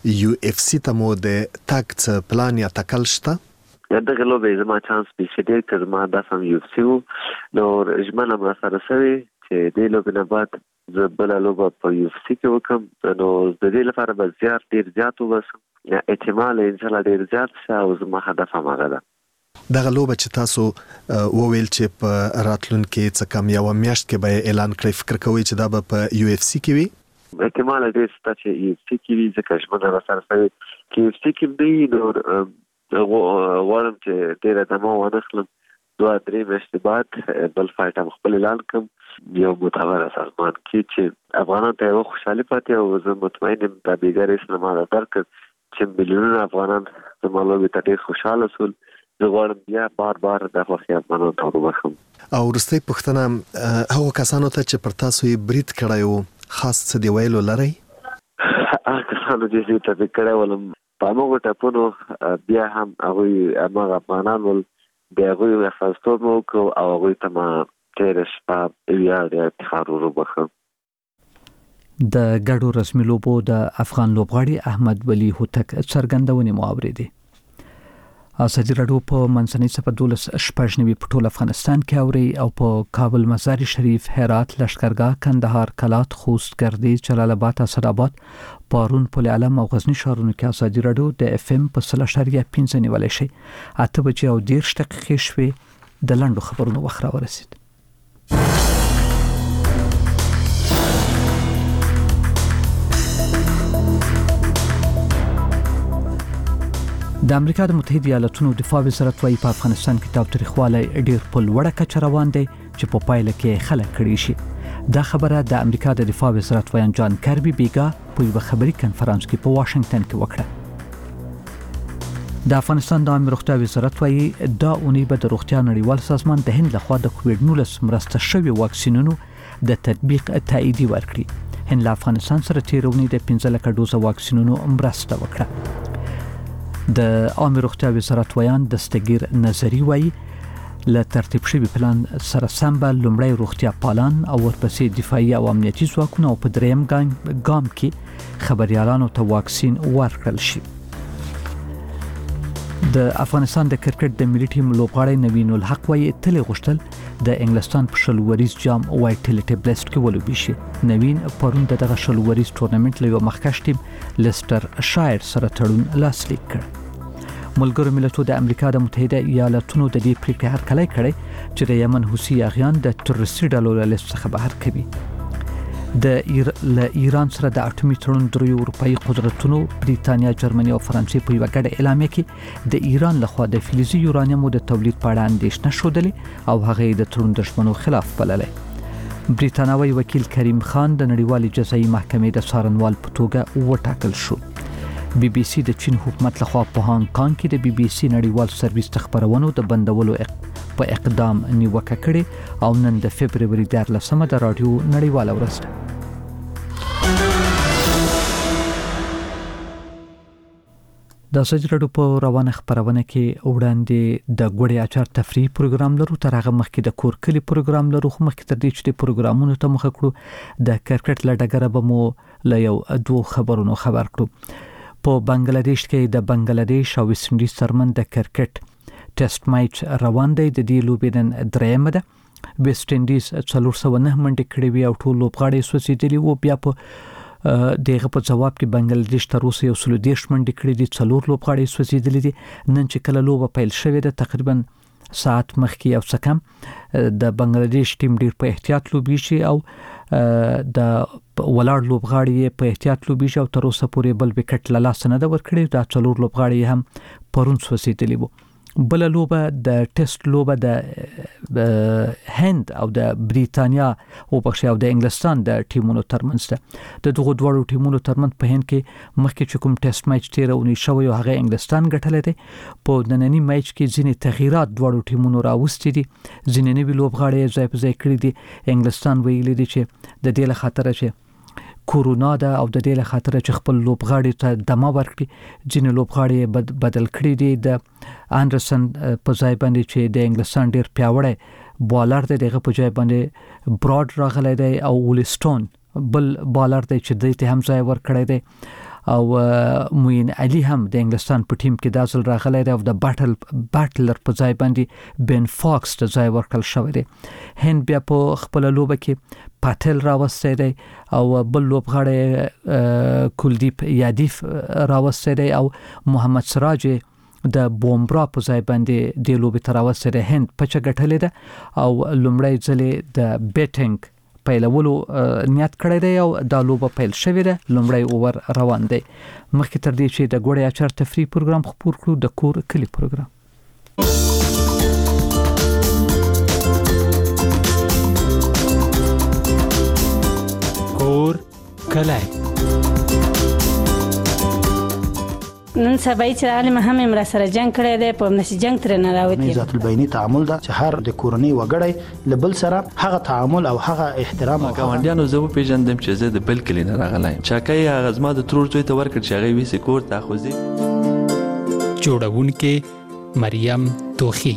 UFC ته مو د تګ څه پلان یا تکل شته؟ دغه لوبې زما چانس پیښې ډېر که زما داسې هم UFC و نو ژمنه مې راسره شوې چې دې لوبې نه بعد زه بله لوبه په UFC کې وکړم نو د دې لپاره به ډېر زیات وباسم یا احتمال انشاءالله ډېر زیات شه او زما هدف هم هغه ده. دغه لوبه چې تاسو وویل چې په راتلونکي څه کم یو میاشت کې به اعلان کړئ، فکر کوئ چې دا به په UFC کې وي؟ احتمال ډېر شته چې UFC کې وي ځکه ژمنه راسره شوې کې UFC کې نه وي نو غواړم چې ډېره دمه وانخلم 2-3 میاشتې بعد بل فایټ هم خپل اعلان کوم یو معتبر سازمان کې چې افغانان ته یو خوشحالي پاتې او زه مطمئن یم دا بیګر اسلام دا درک چې میلیونونه افغانان زما لوبې ته ډېر خوشحاله شول. زه غواړم بیا بار د خوښۍ افغانانو ته وبخښم. او وروستۍ پوښتنه هغو کسانو ته چې پر تاسو یې برید کړی و خاص څه دی ویلو لرئ؟ هغه کسانو چې زه ټپي کړی ولم په هماغو ټپونو بیا هم هغوی هماغه افغانان ول بیا هغوی استازیتوب مو وکړو او هغوی ته ما تېره شپه ویاړ یا افتخار وبخښم. د ګډو رسمي لوبو د افغان لوبغاړي احمد ولی هوتک څرګندونې مو اورېدې. ازادي راډیو په منځنۍ صفحه 12 په ټول افغانستان کې اوري او په کابل، مزار شریف، هرات، لشکرګاه، کندهار، کلات، خوست، ګردیز، جلال آباد، اسداباد، پارون، پل علم او غزنی ښارونو کې ازادي راډیو د اف ام په 0.5 نیولای شي. 8:10 شوي د لنډو خبرونو وخت را ورسید. د امریکا د متحده ایالاتونو دفاع وزارت وايي په افغانستان کې تاوتریخوالی ډېر په لوړه کچه روان دی چې په پایله کې خلک کړي شي. دا خبره د امریکا د دفاع وزارت ویان جان کربي بیګا په یو خبري کنفرانس کې په واشنگټن کې وکړه. د افغانستان د عامه روغتیا وزارت وايي دا اونۍ به د روغتیا نړیوال سازمان د هند لخوا د کووډ-19 مرسته شوی واکسینونو د تطبیق تایید ورکړي. هند له افغانستان سره تیرونی د 15 لک ډوزه واکسینونو مرسته وکړه. د عامه روغتیا وزارت ویان دستگیر نظری وایي له ترتیب شوی پلان سره سم به لومړی روغتیا پالان او ورپسې دفاعي او امنیتي ځواکونه او په دریم ګام کې خبريالانو ته واکسین ورکړل شي. د افغانستان د کرکټ د ملي ټیم لوبغاړی نوین الحق وایي تل غوښتل د انګلستان په شلوریز جام وایټیلیټي بلیسټ کې ولوبي شي. نوین پرون دغه شلوریز ټورنمنت له یو مخکښ ټیم لیستر شایر سره تړون لاسلیک کړ. ملګرو ملتونو د امریکا د متحده ایالاتونو د دې پریکړې هرکلی کړی چې د یمن حوثي اغیان د تروریستي ډلو له لیست څخه بهر کوي. د ایران سره د اټومي تړون درې اروپאי قدرتونو بریتانیا، جرمني او فرانسې په یو ګډه اعلامیه کې د ایران لخوا د فلزي یورانیمو د تولید په اړه اندېښنه ښودلې او هغه د تړون دښمنو خلاف بللې. بریتانوي وکیل کریم خان د نړیوالې جزایي محکمې د څارنوال په توګه وټاکل شو. بي بي سي د چین حکومت لخوا په هانګ کانګ کې د بي بي سي نړیوال سرویس د خبرونو د بندولو په اقدام نیوکه کړې او نن د فبرवरी 14 د رادیو نړیواله ورځ ده. د ازادي راډیو په روانه خبرونه کې وړاندې د ګوړې اچار تفریح پروګرام لرو، تر هغه مخکې د کور کلی پروګرام لرو. خو مخکې تر دې چې د پروګرامونو ته مخه کړو د کرکټ لډګره به مو له یو دوه خبرونو خبر کړو. په بنگلاديش کې د بنگلاديش او ویسټ انډیز ترمن د کرکټ ټیسټ میچ روان دی. د دې لوبې نن درېمه ده. ویسټ انډیز 409 منډې کړې وي او ټول لوبغاړي سوځېدلي وو. بیا په دغه په جواب کې بنگلاديش تر اوسه 130 منډې کړې دي، 4 لوبغاړي سوځېدلي دي. نن چې کله لوبه پیل شوې ده تقریبا ساعت مخکې او څه کم د بنگلاديش ټیم ډیر په احتیاط لوبي شي او د ولاړ لوبغاړي په احتیاط لوبي شي او تر اوسه پورې بل وکټ له لاس نه ده ورکړي. دا 4 لوبغاړي هم پرون سوځېدلي وو. بل لوبه د ټیسټ لوبه د هند او د بریتانیا او د انګلستان د ټیمونو ترمنځ ده. د دغه دوه ټیمونو ترمنځ په هند کې مخکې چې کوم ټیسټ میچ تیرونی شوی او هغه انګلستان ګټلې ده. په نننی میچ کې ځینې تغیرات دوه ټیمونو راوستي دي. ځینې نوي لوبغاړي ځای په ځای کړی دي. انګلستان ویلي دي چې د دې له خاطر چې کورونا ده او د دې له خاطر چې خپل لوبغاړي ته دمه ورکړي ځینې لوبغاړي بدل کړي دي. د اندرسن په ځای باندې چې د انګلستان ډیر پیاوړی بالر دی دغه په ځای باندې براډ راغلی دی او ولستون بل بالر دی چې دې ته هم ځای ورکړی دی او موین علي هم د انګلستان په ټیم کې داسل راغلی دی او د بټلر په ځای باندې بن فاکس ته ځای ورکړل شوی دی. هند بیا په خپل لوبه کې پاتل راوستي دی او بل لوبغاړی کلدیپ یادیف راوستي دی او محمد سراج د بومبرا په ځای باندې د لوبې تراوسته ده. هند پچه ګټلې ده او لومړی ځلې د بیټینګ پیلولو نیت کړی دی او دا لوبه پیل شوې ده. لومړی اوور روان دی. مخکې تر دې چې د ګوړې اچار تفریح پروګرام خپور کړو د کور کلی پروګرام کلی نن سبا چې عالم هم امر سره جنگ کړی دی په نشي جنگ تر نه راوتی ذات البینی تعامل دا چې هر د کورنۍ وګړی لبل سره هغه تعامل او هغه احترام او ګاونډیانو زه پیژندم چې زه د بل کلی نه راغلایم چاکای هغه زما د ترور زوی ته ورکړ چې هغه ویسې کور ته خوځي جوړونکې مریم توخی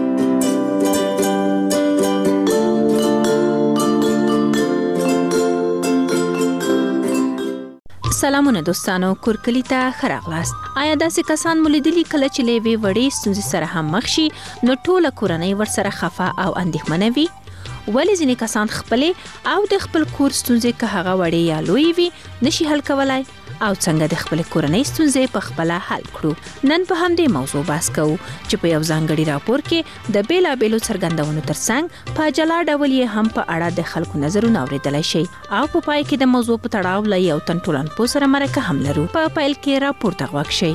سلامونه دوستانو کورکلی ته خراغلاست آیا داسې کسان مولیدلی کله چې لوي وړي ستونزې سره هم مخ شي نو ټوله کورنۍ ورسره خفه او اندېښمنه وي ولې ځینې کسان خپلې او د خپل کور ستونزې که هغه وړي یا لوی وي نشي حل کولای او څنګه د خپل کورنۍ ستونزې په خپل حل کړو نن په همدې موضوع بحث کوو چې په یو ځانګړي راپور کې د بیلابېلو څرګندونو ترڅنګ په جلا ډول یې هم په اړه د خلکو نظرونه اورېدلی شي او په پای کې د موضوع په تړاو له یو تن ټولنپوه سره مرکه هم لرو په پیل کې راپور ته غوږ شئ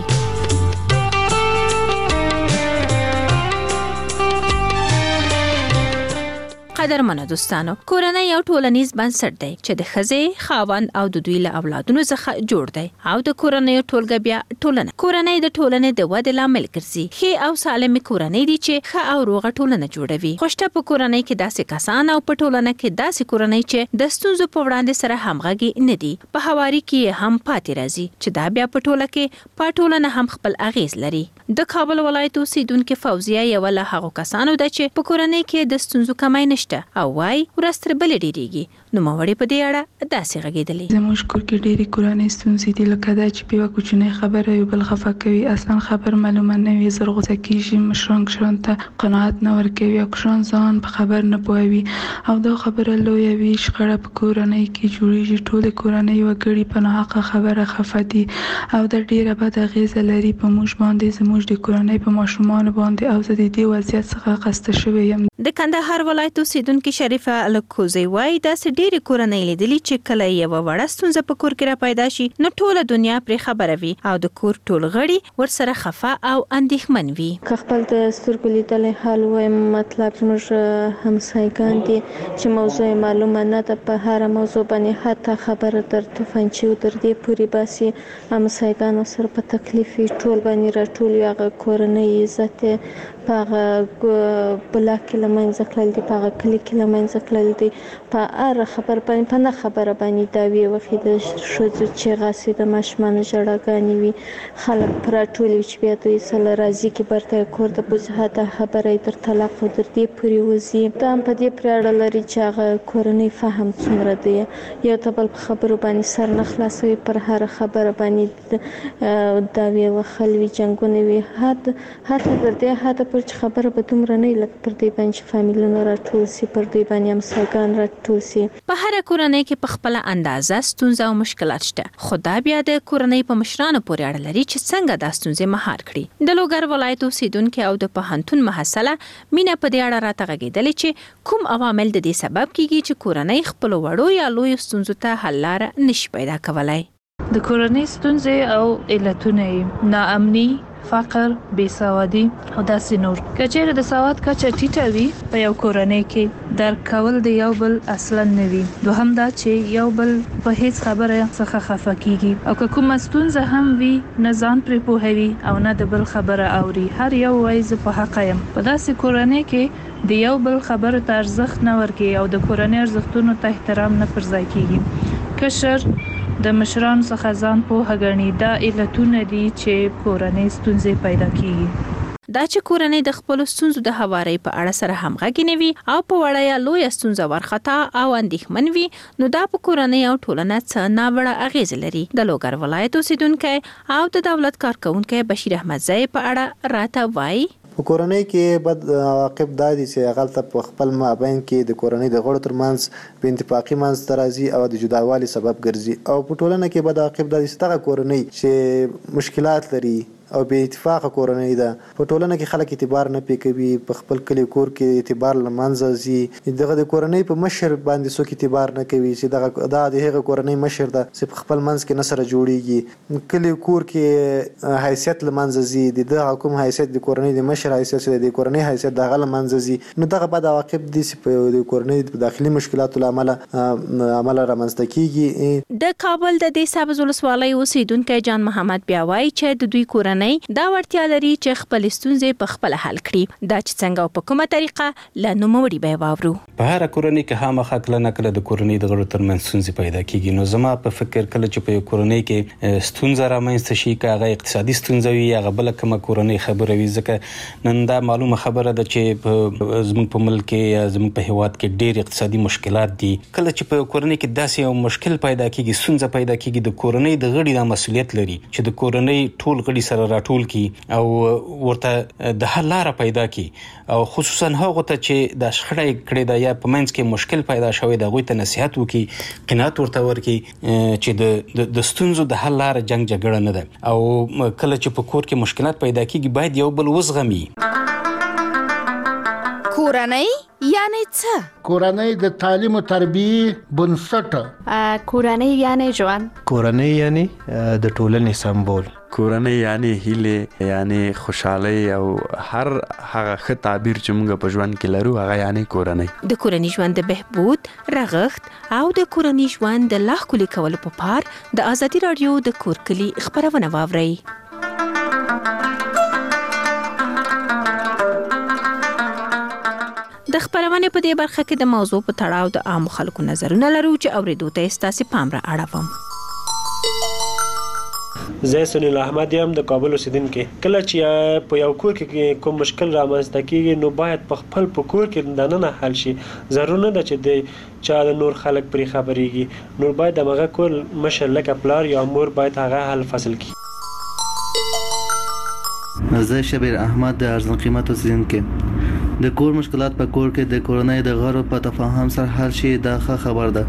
قدرمنو دوستانو کورنۍ یو ټولنیز بنسټ دی چې د ښځې خاوند او د دوی له اولادونو څخه جوړ دی او د کورنۍ ټولګه بیا ټولنه کورنۍ د ټولنې د ودې لامل ګرځي ښه او سالمه کورنۍ دي چې ښه او روغه ټولنه جوړوي خوشته په کورنۍ کې داسې کسان او په ټولنه کې داسې کورنۍ چې د ستونزو په وړاندې سره همغږي نه دي په حواري کې هم پاتې راځي چې دا بیا په ټوله کې په ټولنه هم خپل اغیز لري د کابل ولایت اوسیدونکو فوزیه یو له هغو کسانو ده چې په کورنۍ کې د ستونزو کمای نشته او وای ورستر بل ډیریږي نو موري په دې اړه داسې غږیدلې زموږ کور کې ډېری کورنۍ ستونزې دي لکه دا چې په کوچنۍ خبره یو بل خفه کوي اصلا خبر معلومه نه وي زرغوزه کیږي مشران ته قناعت نه ورکوي او کشران ځان په خبر نه پوهوي او دا خبره لوی وي شخړه په کورنۍ کې جوړیږي ټول کورنۍ وګړي په ناحقه خبره خفه دي او د ډیره بد اغیزه لري په موږ باندې زموږ د کورنۍ په ماشومان باندې او زه د دې وضعیت څخه خسته شوې یم د کندهار ولایت اوسیدونکو شریفه الکوزی وای دا ډېری کورنۍ لیدلې چې کله یو وړه ستونزه په کور کې را پیدا شي نو ټوله دنیا پرې خبره وي او د کور ټول غړي ورسره خفه او اندېښمن وي که خپل د سترګو لیدلې حال وایم مطلب زموږ همسایګان دي چې موضوع معلومه نه ده په هر موضوع باندې حتی خبره در توفانچې او در دې پورې باسي همسایګان سره په تکلیف ټول باندې راټول هغه کورنۍ عزت په بلا کې لمنځه کړل دي په کلی کې لمنځه کړل دي په هر خبر باندې په نه خبره باندې دا وی وخت د شوزو چې غاسي د ماشمان جړاګانی وي خلک پر ټول چې بیا دوی سره راځي کې برته کور د بوزهاته خبره تر طلاق او در دې پوری وزي دا په دې پرړه لري چې هغه کورنۍ فهم څومره دی یو تبل خبرو باندې سر نه خلاصوي پر هر خبره باندې دا وی وخلوي جنگونه وي حتی در دې حتی پر خبره به دومره نه لکه پر دې باندې فامیلونو راټول سي پر دې باندې هم ساګان راټول سي په هر کورنۍ کې په خپل اندازه ستونزې او مشکلات شته خدا بیا د کورنۍ په مشرانو پورې اړه لري چې څنګه د ستونزې مهار کړي د لوګر ولایت اوسیدونکو او د پوهنتون محصله مینا په دې اړه راته غږیدلې چې کوم عوامل د دې سبب کیږي چې کورنۍ خپل وړو یا لوی ستونزو ته حل لار نشي پیدا کولای د کورنۍ ستونزې او علتونه ناامني فقر بېسوادي او داسې نور کچېره د سواد کچه ټیټه وي په یو کورنۍ کې درک کول د یو بل اصلا نه وي دوهم دا چې یو بل په هیڅ خبره څخه خفه کیږي او که کومه ستونزه هم وي نه ځان پرې پوهوي او نه د بل خبره اوري هر یو وایي زه په حق یم په داسې کورنۍ کې د یو بل خبرو ته ارزښت نه ورکوي او د کورنۍ ارزښتونو ته احترام نه پرځای کیږي کشر د مشران څخه ځان پوهه ګڼي دا علتونه دي چې کورنۍ ستونزې پیدا کیږي دا چې کورنۍ د خپل ستونزو د هواري په اړه سره همغږي نه وي او په وړه یا لوی ستونزه ورختا او اندېښمن وي نو دا په کورنۍ او ټولنه څه ناوړه اغیز لري د لوګر ولایت اوسیدونکو او د دولت کارکونکو بشیر احمد زئی په اړه راته وایي په کورنۍ کې بد عواقب دا دي چې هغه په خپل مابین کې د کورنۍ د غړو ترمنځ په انتفاقي منځ ترازي او د جداوالي سبب ګرځي او په ټولنه کې بد عواقب دا دي چې هغه کورنۍ چې مشکلات لري او بې اتفاقه کورنۍ ده. په ټولنه کې خلک اعتبار نه پې کوي، په خپل کلي کور کې اعتبار له منځه ځي. دغه د کورنۍ په مشر باندې څوک اعتبار نه کوي چې دا د هغه کورنۍ مشر ده چې په خپل منځ کې نه سره جوړیږي. کلي کور کې حیثیت له منځه ځي، د حکومت حیثیت د کورنۍ د مشر حیثیت د کورنۍ حیثیت دغه له منځه ځي. نو دغه بد عواقب دي چې په د کورنۍ د داخلي مشکلاتو له امله رامنځته کیږي. د کابل د دې سبز ولسوالۍ اوسیدونکو جان محمد بیا وایي چې د دوی کورنۍ دا وړتیا لري چې خپل ستونزې په خپل حل کړي. دا چې څنګه او په کومه طریقه له نوموړي به واورو. په هر کورنۍ کې خامخا کله نه کله د کورنۍ د غړو ترمنځ ستونزې پیدا کیږي. نو زما په فکر کله چې په کورنۍ کې ستونزه رامنځته شي، هغه اقتصادي ستونزه وي، هغه بل کومه کورنۍ خبره وي، ځکه نن دا معلومه خبره ده چې زموږ په ملک کې یا زموږ په هیواد کې ډېر اقتصادي مشکلات دي. کله چې په کورنۍ کې داسې یو مشکل پیدا کیږي، ستونزه پیدا کیږي، د کورنۍ د غړي د مسؤلیت لري چې د کورنۍ ټول غړي سره راټول کی او ورته د حل لاره پیدا کی، او خصوصا هغه ته چې د شخړې کړي دا یا په منځ کې مشکل پیدا شوی د غوي ته نصيحت وکي، قناعت ورته ورکي چې د ستونزو د حل لاره جنگ جګړه نه ده. او کله چې په کور کې مشکلات پیدا کیږي باید یو بل وزغمي. کورنۍ یعنی څه؟ کورنۍ د تعلیم او تربیه بنسټ. کورنۍ یعنی ژوند. کورنۍ یعنی د ټولنې سمبول. کورنۍ یعنی هیله، یعنی خوشحالي او هر هغه ښه تعبیر چې موږ په ژوند کې لرو هغه یعنی کورنۍ. د کورنۍ ژوند د بهبود، رغښت او د کورنۍ ژوند د لا ښکلي کولو په پار د ازادي رادیو د کور کلي خبرونه واورئ. د خبرونه په دې برخه کې د موضوع په تړاو د عام خلکو نظرونه لرو چې اوریدو ته ستاسو پام را اړوم. زه سنیل احمد یم د کابل اوسیدونکو. کله چې په یو کور کې کوم مشکل رامنځته کیږي نو باید په خپل په کور کې دننه حل شي. ضروري نه ده چې د چا د نور خلک پرې خبرېږي. نور باید دغه کور مشر لکه پلار یا مور باید هغه حل فصل کړي. زه شبیر احمد د ارزان قیمت اوسیدونکو. د کور مشکلات په کور کې د کورنۍ د غړو په تفاهم سره حل شي دا ښه خبر ده.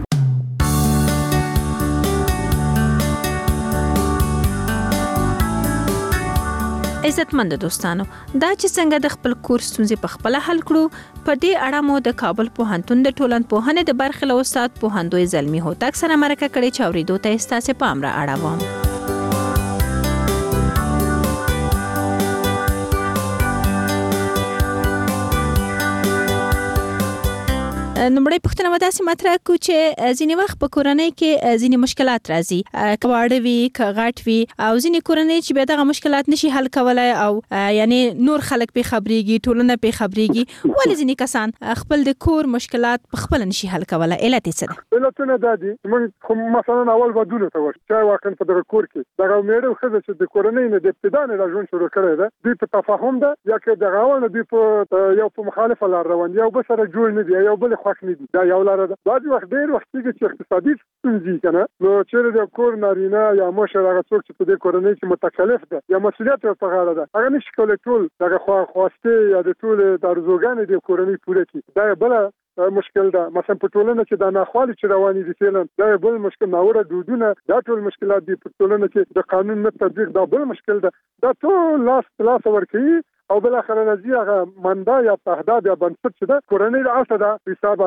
عزتمند دوستانو، دا چې څنګه د خپل کور ستونزې په خپل حل کړو، په دې اړه مو د کابل پوهنتون د ټولنپوهنې د برخې له استاد پوهندوی زلمی هوتک سره مرکه کړې چې اوریدو ته ستاسو پام را اړوم. نمبرې پښتنه ودا سي مطرح کو چې ځینې وخت په کورنۍ کې ځینې مشکلات راځي، کواړه وي، کغټ وي، او ځینې کورنۍ چې به دغه مشکلات نشي حل کولای او یعنی نور خلک په خبريږي، ټولنه په خبريږي، ولې ځینې کسان خپل د کور مشکلات په خپل نشي حل کولای؟ علت څه ده؟ علتونه دا دي موږ مثلا اول ودونه ته ورته چې واقعا په دغه کور کې دغه میړه خزه چې د کورنۍ نه د ابتدا نه راځون شروع کړی ده، دوی په تفاهم ده یا کې دغه ونه دوی په یو په مخالفه لار روان یو به سره جوړ نه دي، یو بل خوښ نه دي. دا یو لار ده. بعض وخت ډیر وخت چې اقتصادي ستونزې کنه نو چې د کور نارینه یا مشر هغه څوک چې په دې کورنۍ کې متکلف ده یا مسؤلیت په غاړه ده هغه نشي کولای ټول دغه خواسته یا د ټول د ارزوګانې د کورنۍ پوره کړي. دا بل مشکل ده. مثلا په ټولنه کې د ناخوالي چې رواني دي فعلا دا بل مشکل، ناوړه دودونه دا ټول مشکلات دي. په ټولنه کې د قانون نه تطبیق دا بل مشکل ده. دا ټول لاس ورکوي او بل اخر راځي هغه مندا یا تهداد یا بنسټ چې دا کورنۍ د اساس ده حساب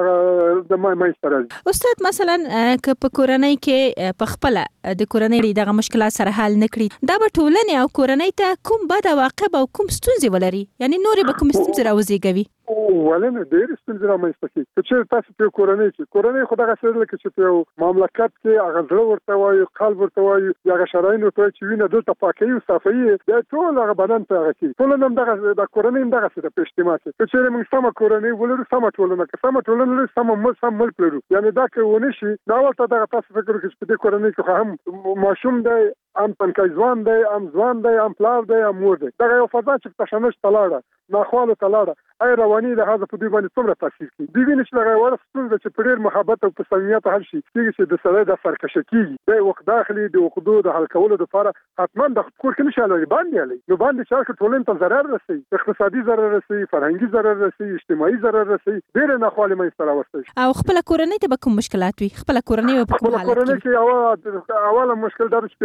د مایستر. استاد مثلا که په کورنۍ کې په خپل د کورنۍ دغه مشکلات سره حل نکړي، دا به ټولنې او کورنۍ ته کوم بد عواقب او کوم ستونزې ولري؟ یعنی نورې به کوم ستونزې راوزیږي؟ ولنه ډېر ستونزې رامنځته کیږي چې تاسو په کورنۍ خو دغه څه لکه چې په مملکت کې هغه ډول ورته وایي، قلب ورته وایي، هغه شرايين ورته چې وینه دلته پاکي او صفایي دا ټول هغه بدن ته راځي. ټول هم د کورنۍ دغه څه د پښتما چې چې موږ سم کورنۍ ولرو، سم ټولنه کې سم ټولنه سم ملک لرو. یعنی دا کې ونه شي دا ولته دغه تاسو فکر کوئ چې په کورنۍ کې هم ماشوم دی، ام پنکای ځوان دی، ام ځوان دی، ام پلار دی، ام مور دی. دا یو فضا چې تشنج تلاړه ناخواله تلاړه اي رواني د هغه په دوی باندې څومره تاثیر کوي. دوی ویني چې هغه ورسته چې په ډیر محبت او په صمیمیت حل شي چې د سړی د سرکشه کیږي د وخت داخلي د وخدو د حل کولو لپاره حتما د کور کې نشي لري باندې نو باندې چې ټولنې ته ضرر رسي، اقتصادي ضرر رسي، فرهنګي ضرر رسي، اجتماعي ضرر رسي، ډیر ناخواله مې سره ورسي. او خپل کورنۍ ته به کوم مشکلات وي؟ خپل کورنۍ په کوم حالت کې؟ کورنۍ کې اوله مشکل دا چې په بل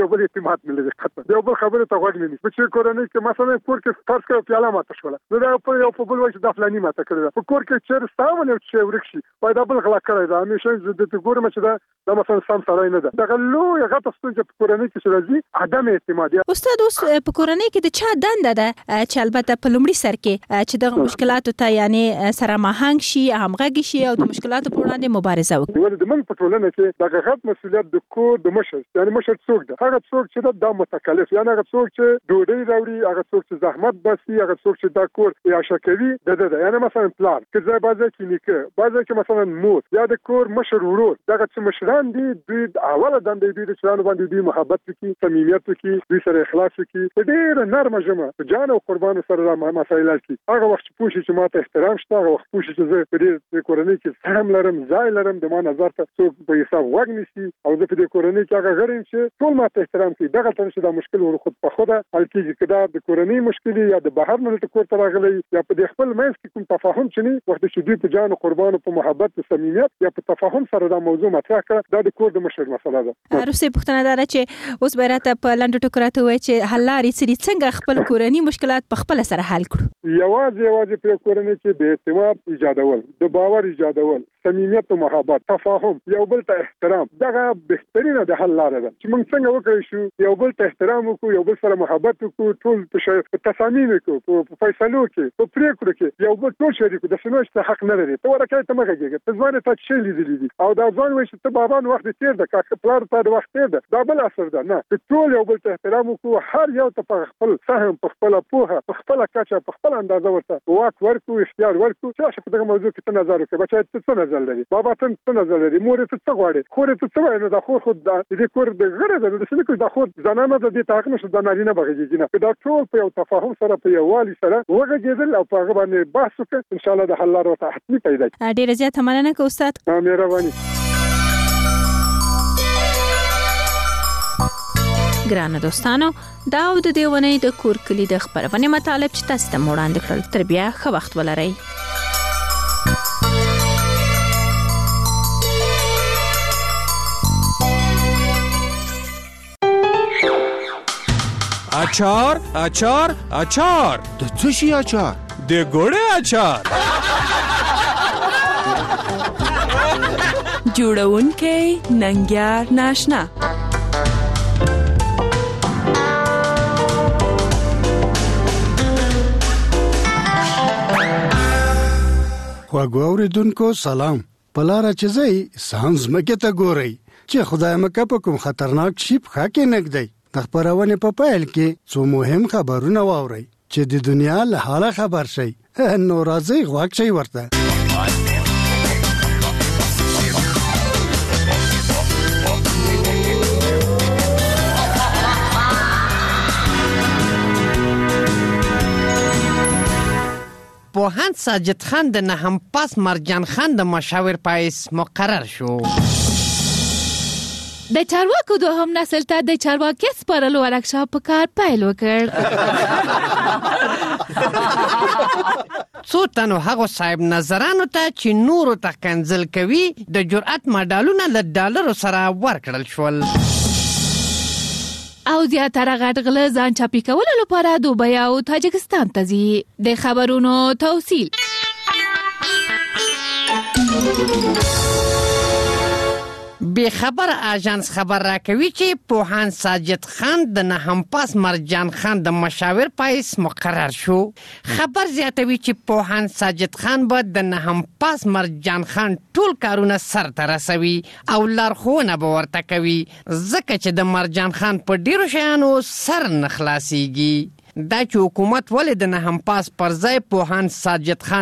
مات نه لري خطر یو بل خبره ته غوږ نه نیسي چې کورنۍ کې مثلا کور کې فرض کړو پیاله ماته شوله نو دا په بل وایي د فلاني ماته کړی په کور کې چیر ستاونه چې ورک شي وای دا بل غلا کړی دا همیشه د ګورم چې دا مثلا سم سره نه ده دا لو یو غټه ستونزه په کورنۍ کې راځي عدم اعتماد. استاد اوس په کورنۍ کې د چا دنده ده چې البته په لومړي سر کې چې د مشکلاتو ته یعنی سره ماهنګ شي همغږي شي او د مشکلاتو په وړاندې مبارزه وکړي. ولې د من په ټولنه کې دا غټ مسؤلیت د کور د مشر یعنی مشر څوک ده هغه څوک چې دا متکلف یعنی هغه څوک چې ډوډۍ راوړي هغه څوک چې زحمت باسي هغه څوک چې دا کور عیاشه کوي د یعنی مثلا پلان کې ځای بازه کې نیکه بازه کې مثلا مور یا د کور مشر ورور دغه چې مشران دي دوی اوله دنده دوی د چلانو باندې دوی محبت وکړي صمیمیت وکړي دوی سره اخلاص وکړي ډېر نرمه جمع جان او قربان سره مسایل کې هغه وخت پوښي چې ماته احترام شته هغه وخت پوښي چې زه په دې کورنۍ کې سلام لرم ځای لرم د ما نظر ته څوک په حساب وګ نشي او زه په دې کورنۍ کې هغه غړي چې ټول ماته احترام کوي دغه تر څه دا مشکل ور خود په خوده حل کېږي کدا د کورنۍ مشکل یا د بهر نه ټکور تر راغلی یا په خپل منځ کې کوم تفاهم چني وخت چې دوی په جان او قربان او په محبت او صمیمیت یا په تفاهم سره دا موضوع مطرح کړه دا د کور د مشر مسله ده. روسي پښتنه دره چې اوس بیرته په لنډو ټکراته وای چې حل لارې سری څنګه خپل کورنۍ مشکلات په خپل سره حل کړو. یوازې په کورنۍ کې د اعتماد ایجادول د باور ایجادول صمیمیت او محبت تفاهم یو بل ته احترام دغه بهترینه د حل لاره ده چې موږ څنګه وکړو شو یو بل ته احترام وکړو یو بل سره محبت وکړو ټول په تصامیم وکړو په فیصلو کې په پریکړو کې یو بل ټول شریک د شنو چې حق نه لري ته ورکه ته مخه کېږي ته ځوانه ته شي لیدلې دي او دا ځوان وایي چې ته بابا نو وخت تیر ده کا پلار ته د وخت تیر ده دا بل اثر ده نه ټول یو بل ته احترام وکړو هر یو ته په خپل سهم په خپل پوهه په خپل کچه په خپل اندازه ورته واک ورکو اختیار ورکو چې په دغه موضوع کې ته نظر وکړه بچا ته څه نظر لري بابا ته څه نظر لري مور ته څه غواړي خور ته څه وایي نو دا خود د کور د غره د څه کوي دا خود زنانه د دې تاکه نشو د نارینه بغیږي نه دا ټول په یو تفاهم سره په یو والی سره وغږیدل او په هغه باندې بحث وکړو ان شاء الله د حل لاره ته حتمي پیدا شي. ډیره زیاته مننه کوم استاد. مهرباني. ګرانه دوستانو دا د دې ونې د کور کلی د خبرونه مطالب چې تاسو ته وړاندې کړل تر بیا ښه وخت ولرئ. اچار اچار اچار د څه شي اچار د ګوړې اچار جوړونکې ننګیار ناشنا خواږه اوریدونکو سلام پلاره چې زئی سانز مکه ته ګورئ چې خدای مکه په کوم خطرناک شي په کې نګدی د خبرونه په پایل کې څو مهم خبرونه واورئ چې د دنیا له حاله خبر شي نو راځي غواړئ شي ورته پوهاند ساجد خان د نهم پاس مرجان خان د مشاور پایس مقرر شو. د چارواکو دوهم نسل ته د چارواکیت سپارلو ورکشاپ په کار پیل وکړ. څو تنو هغه صاحب نظرانو ته چې نورو ته کنځل کوي د جرأت مډالونه له ډالرو سره ورکړل شول. او زیاتره غټ غله ځان چاپی کولو لپاره دوبۍ او تاجکستان ته ځي. د خبرونو توصیل بے خبر آژانس خبر راکوي چې پوهاند ساجد خان د نهم پاس مرجان خان د مشاور پایس مقرر شو. خبر زیاتوي چې پوهاند ساجد خان به د نهم پاس مرجان خان ټول کارونه سرته رسوي او لارښوونه به ورته کوي ځکه چې د مرجان خان په ډیرو شیانو سر نه خلاصیږي. دا چې حکومت ولې د نهم پاس پر ځای پوهاند ساجد خان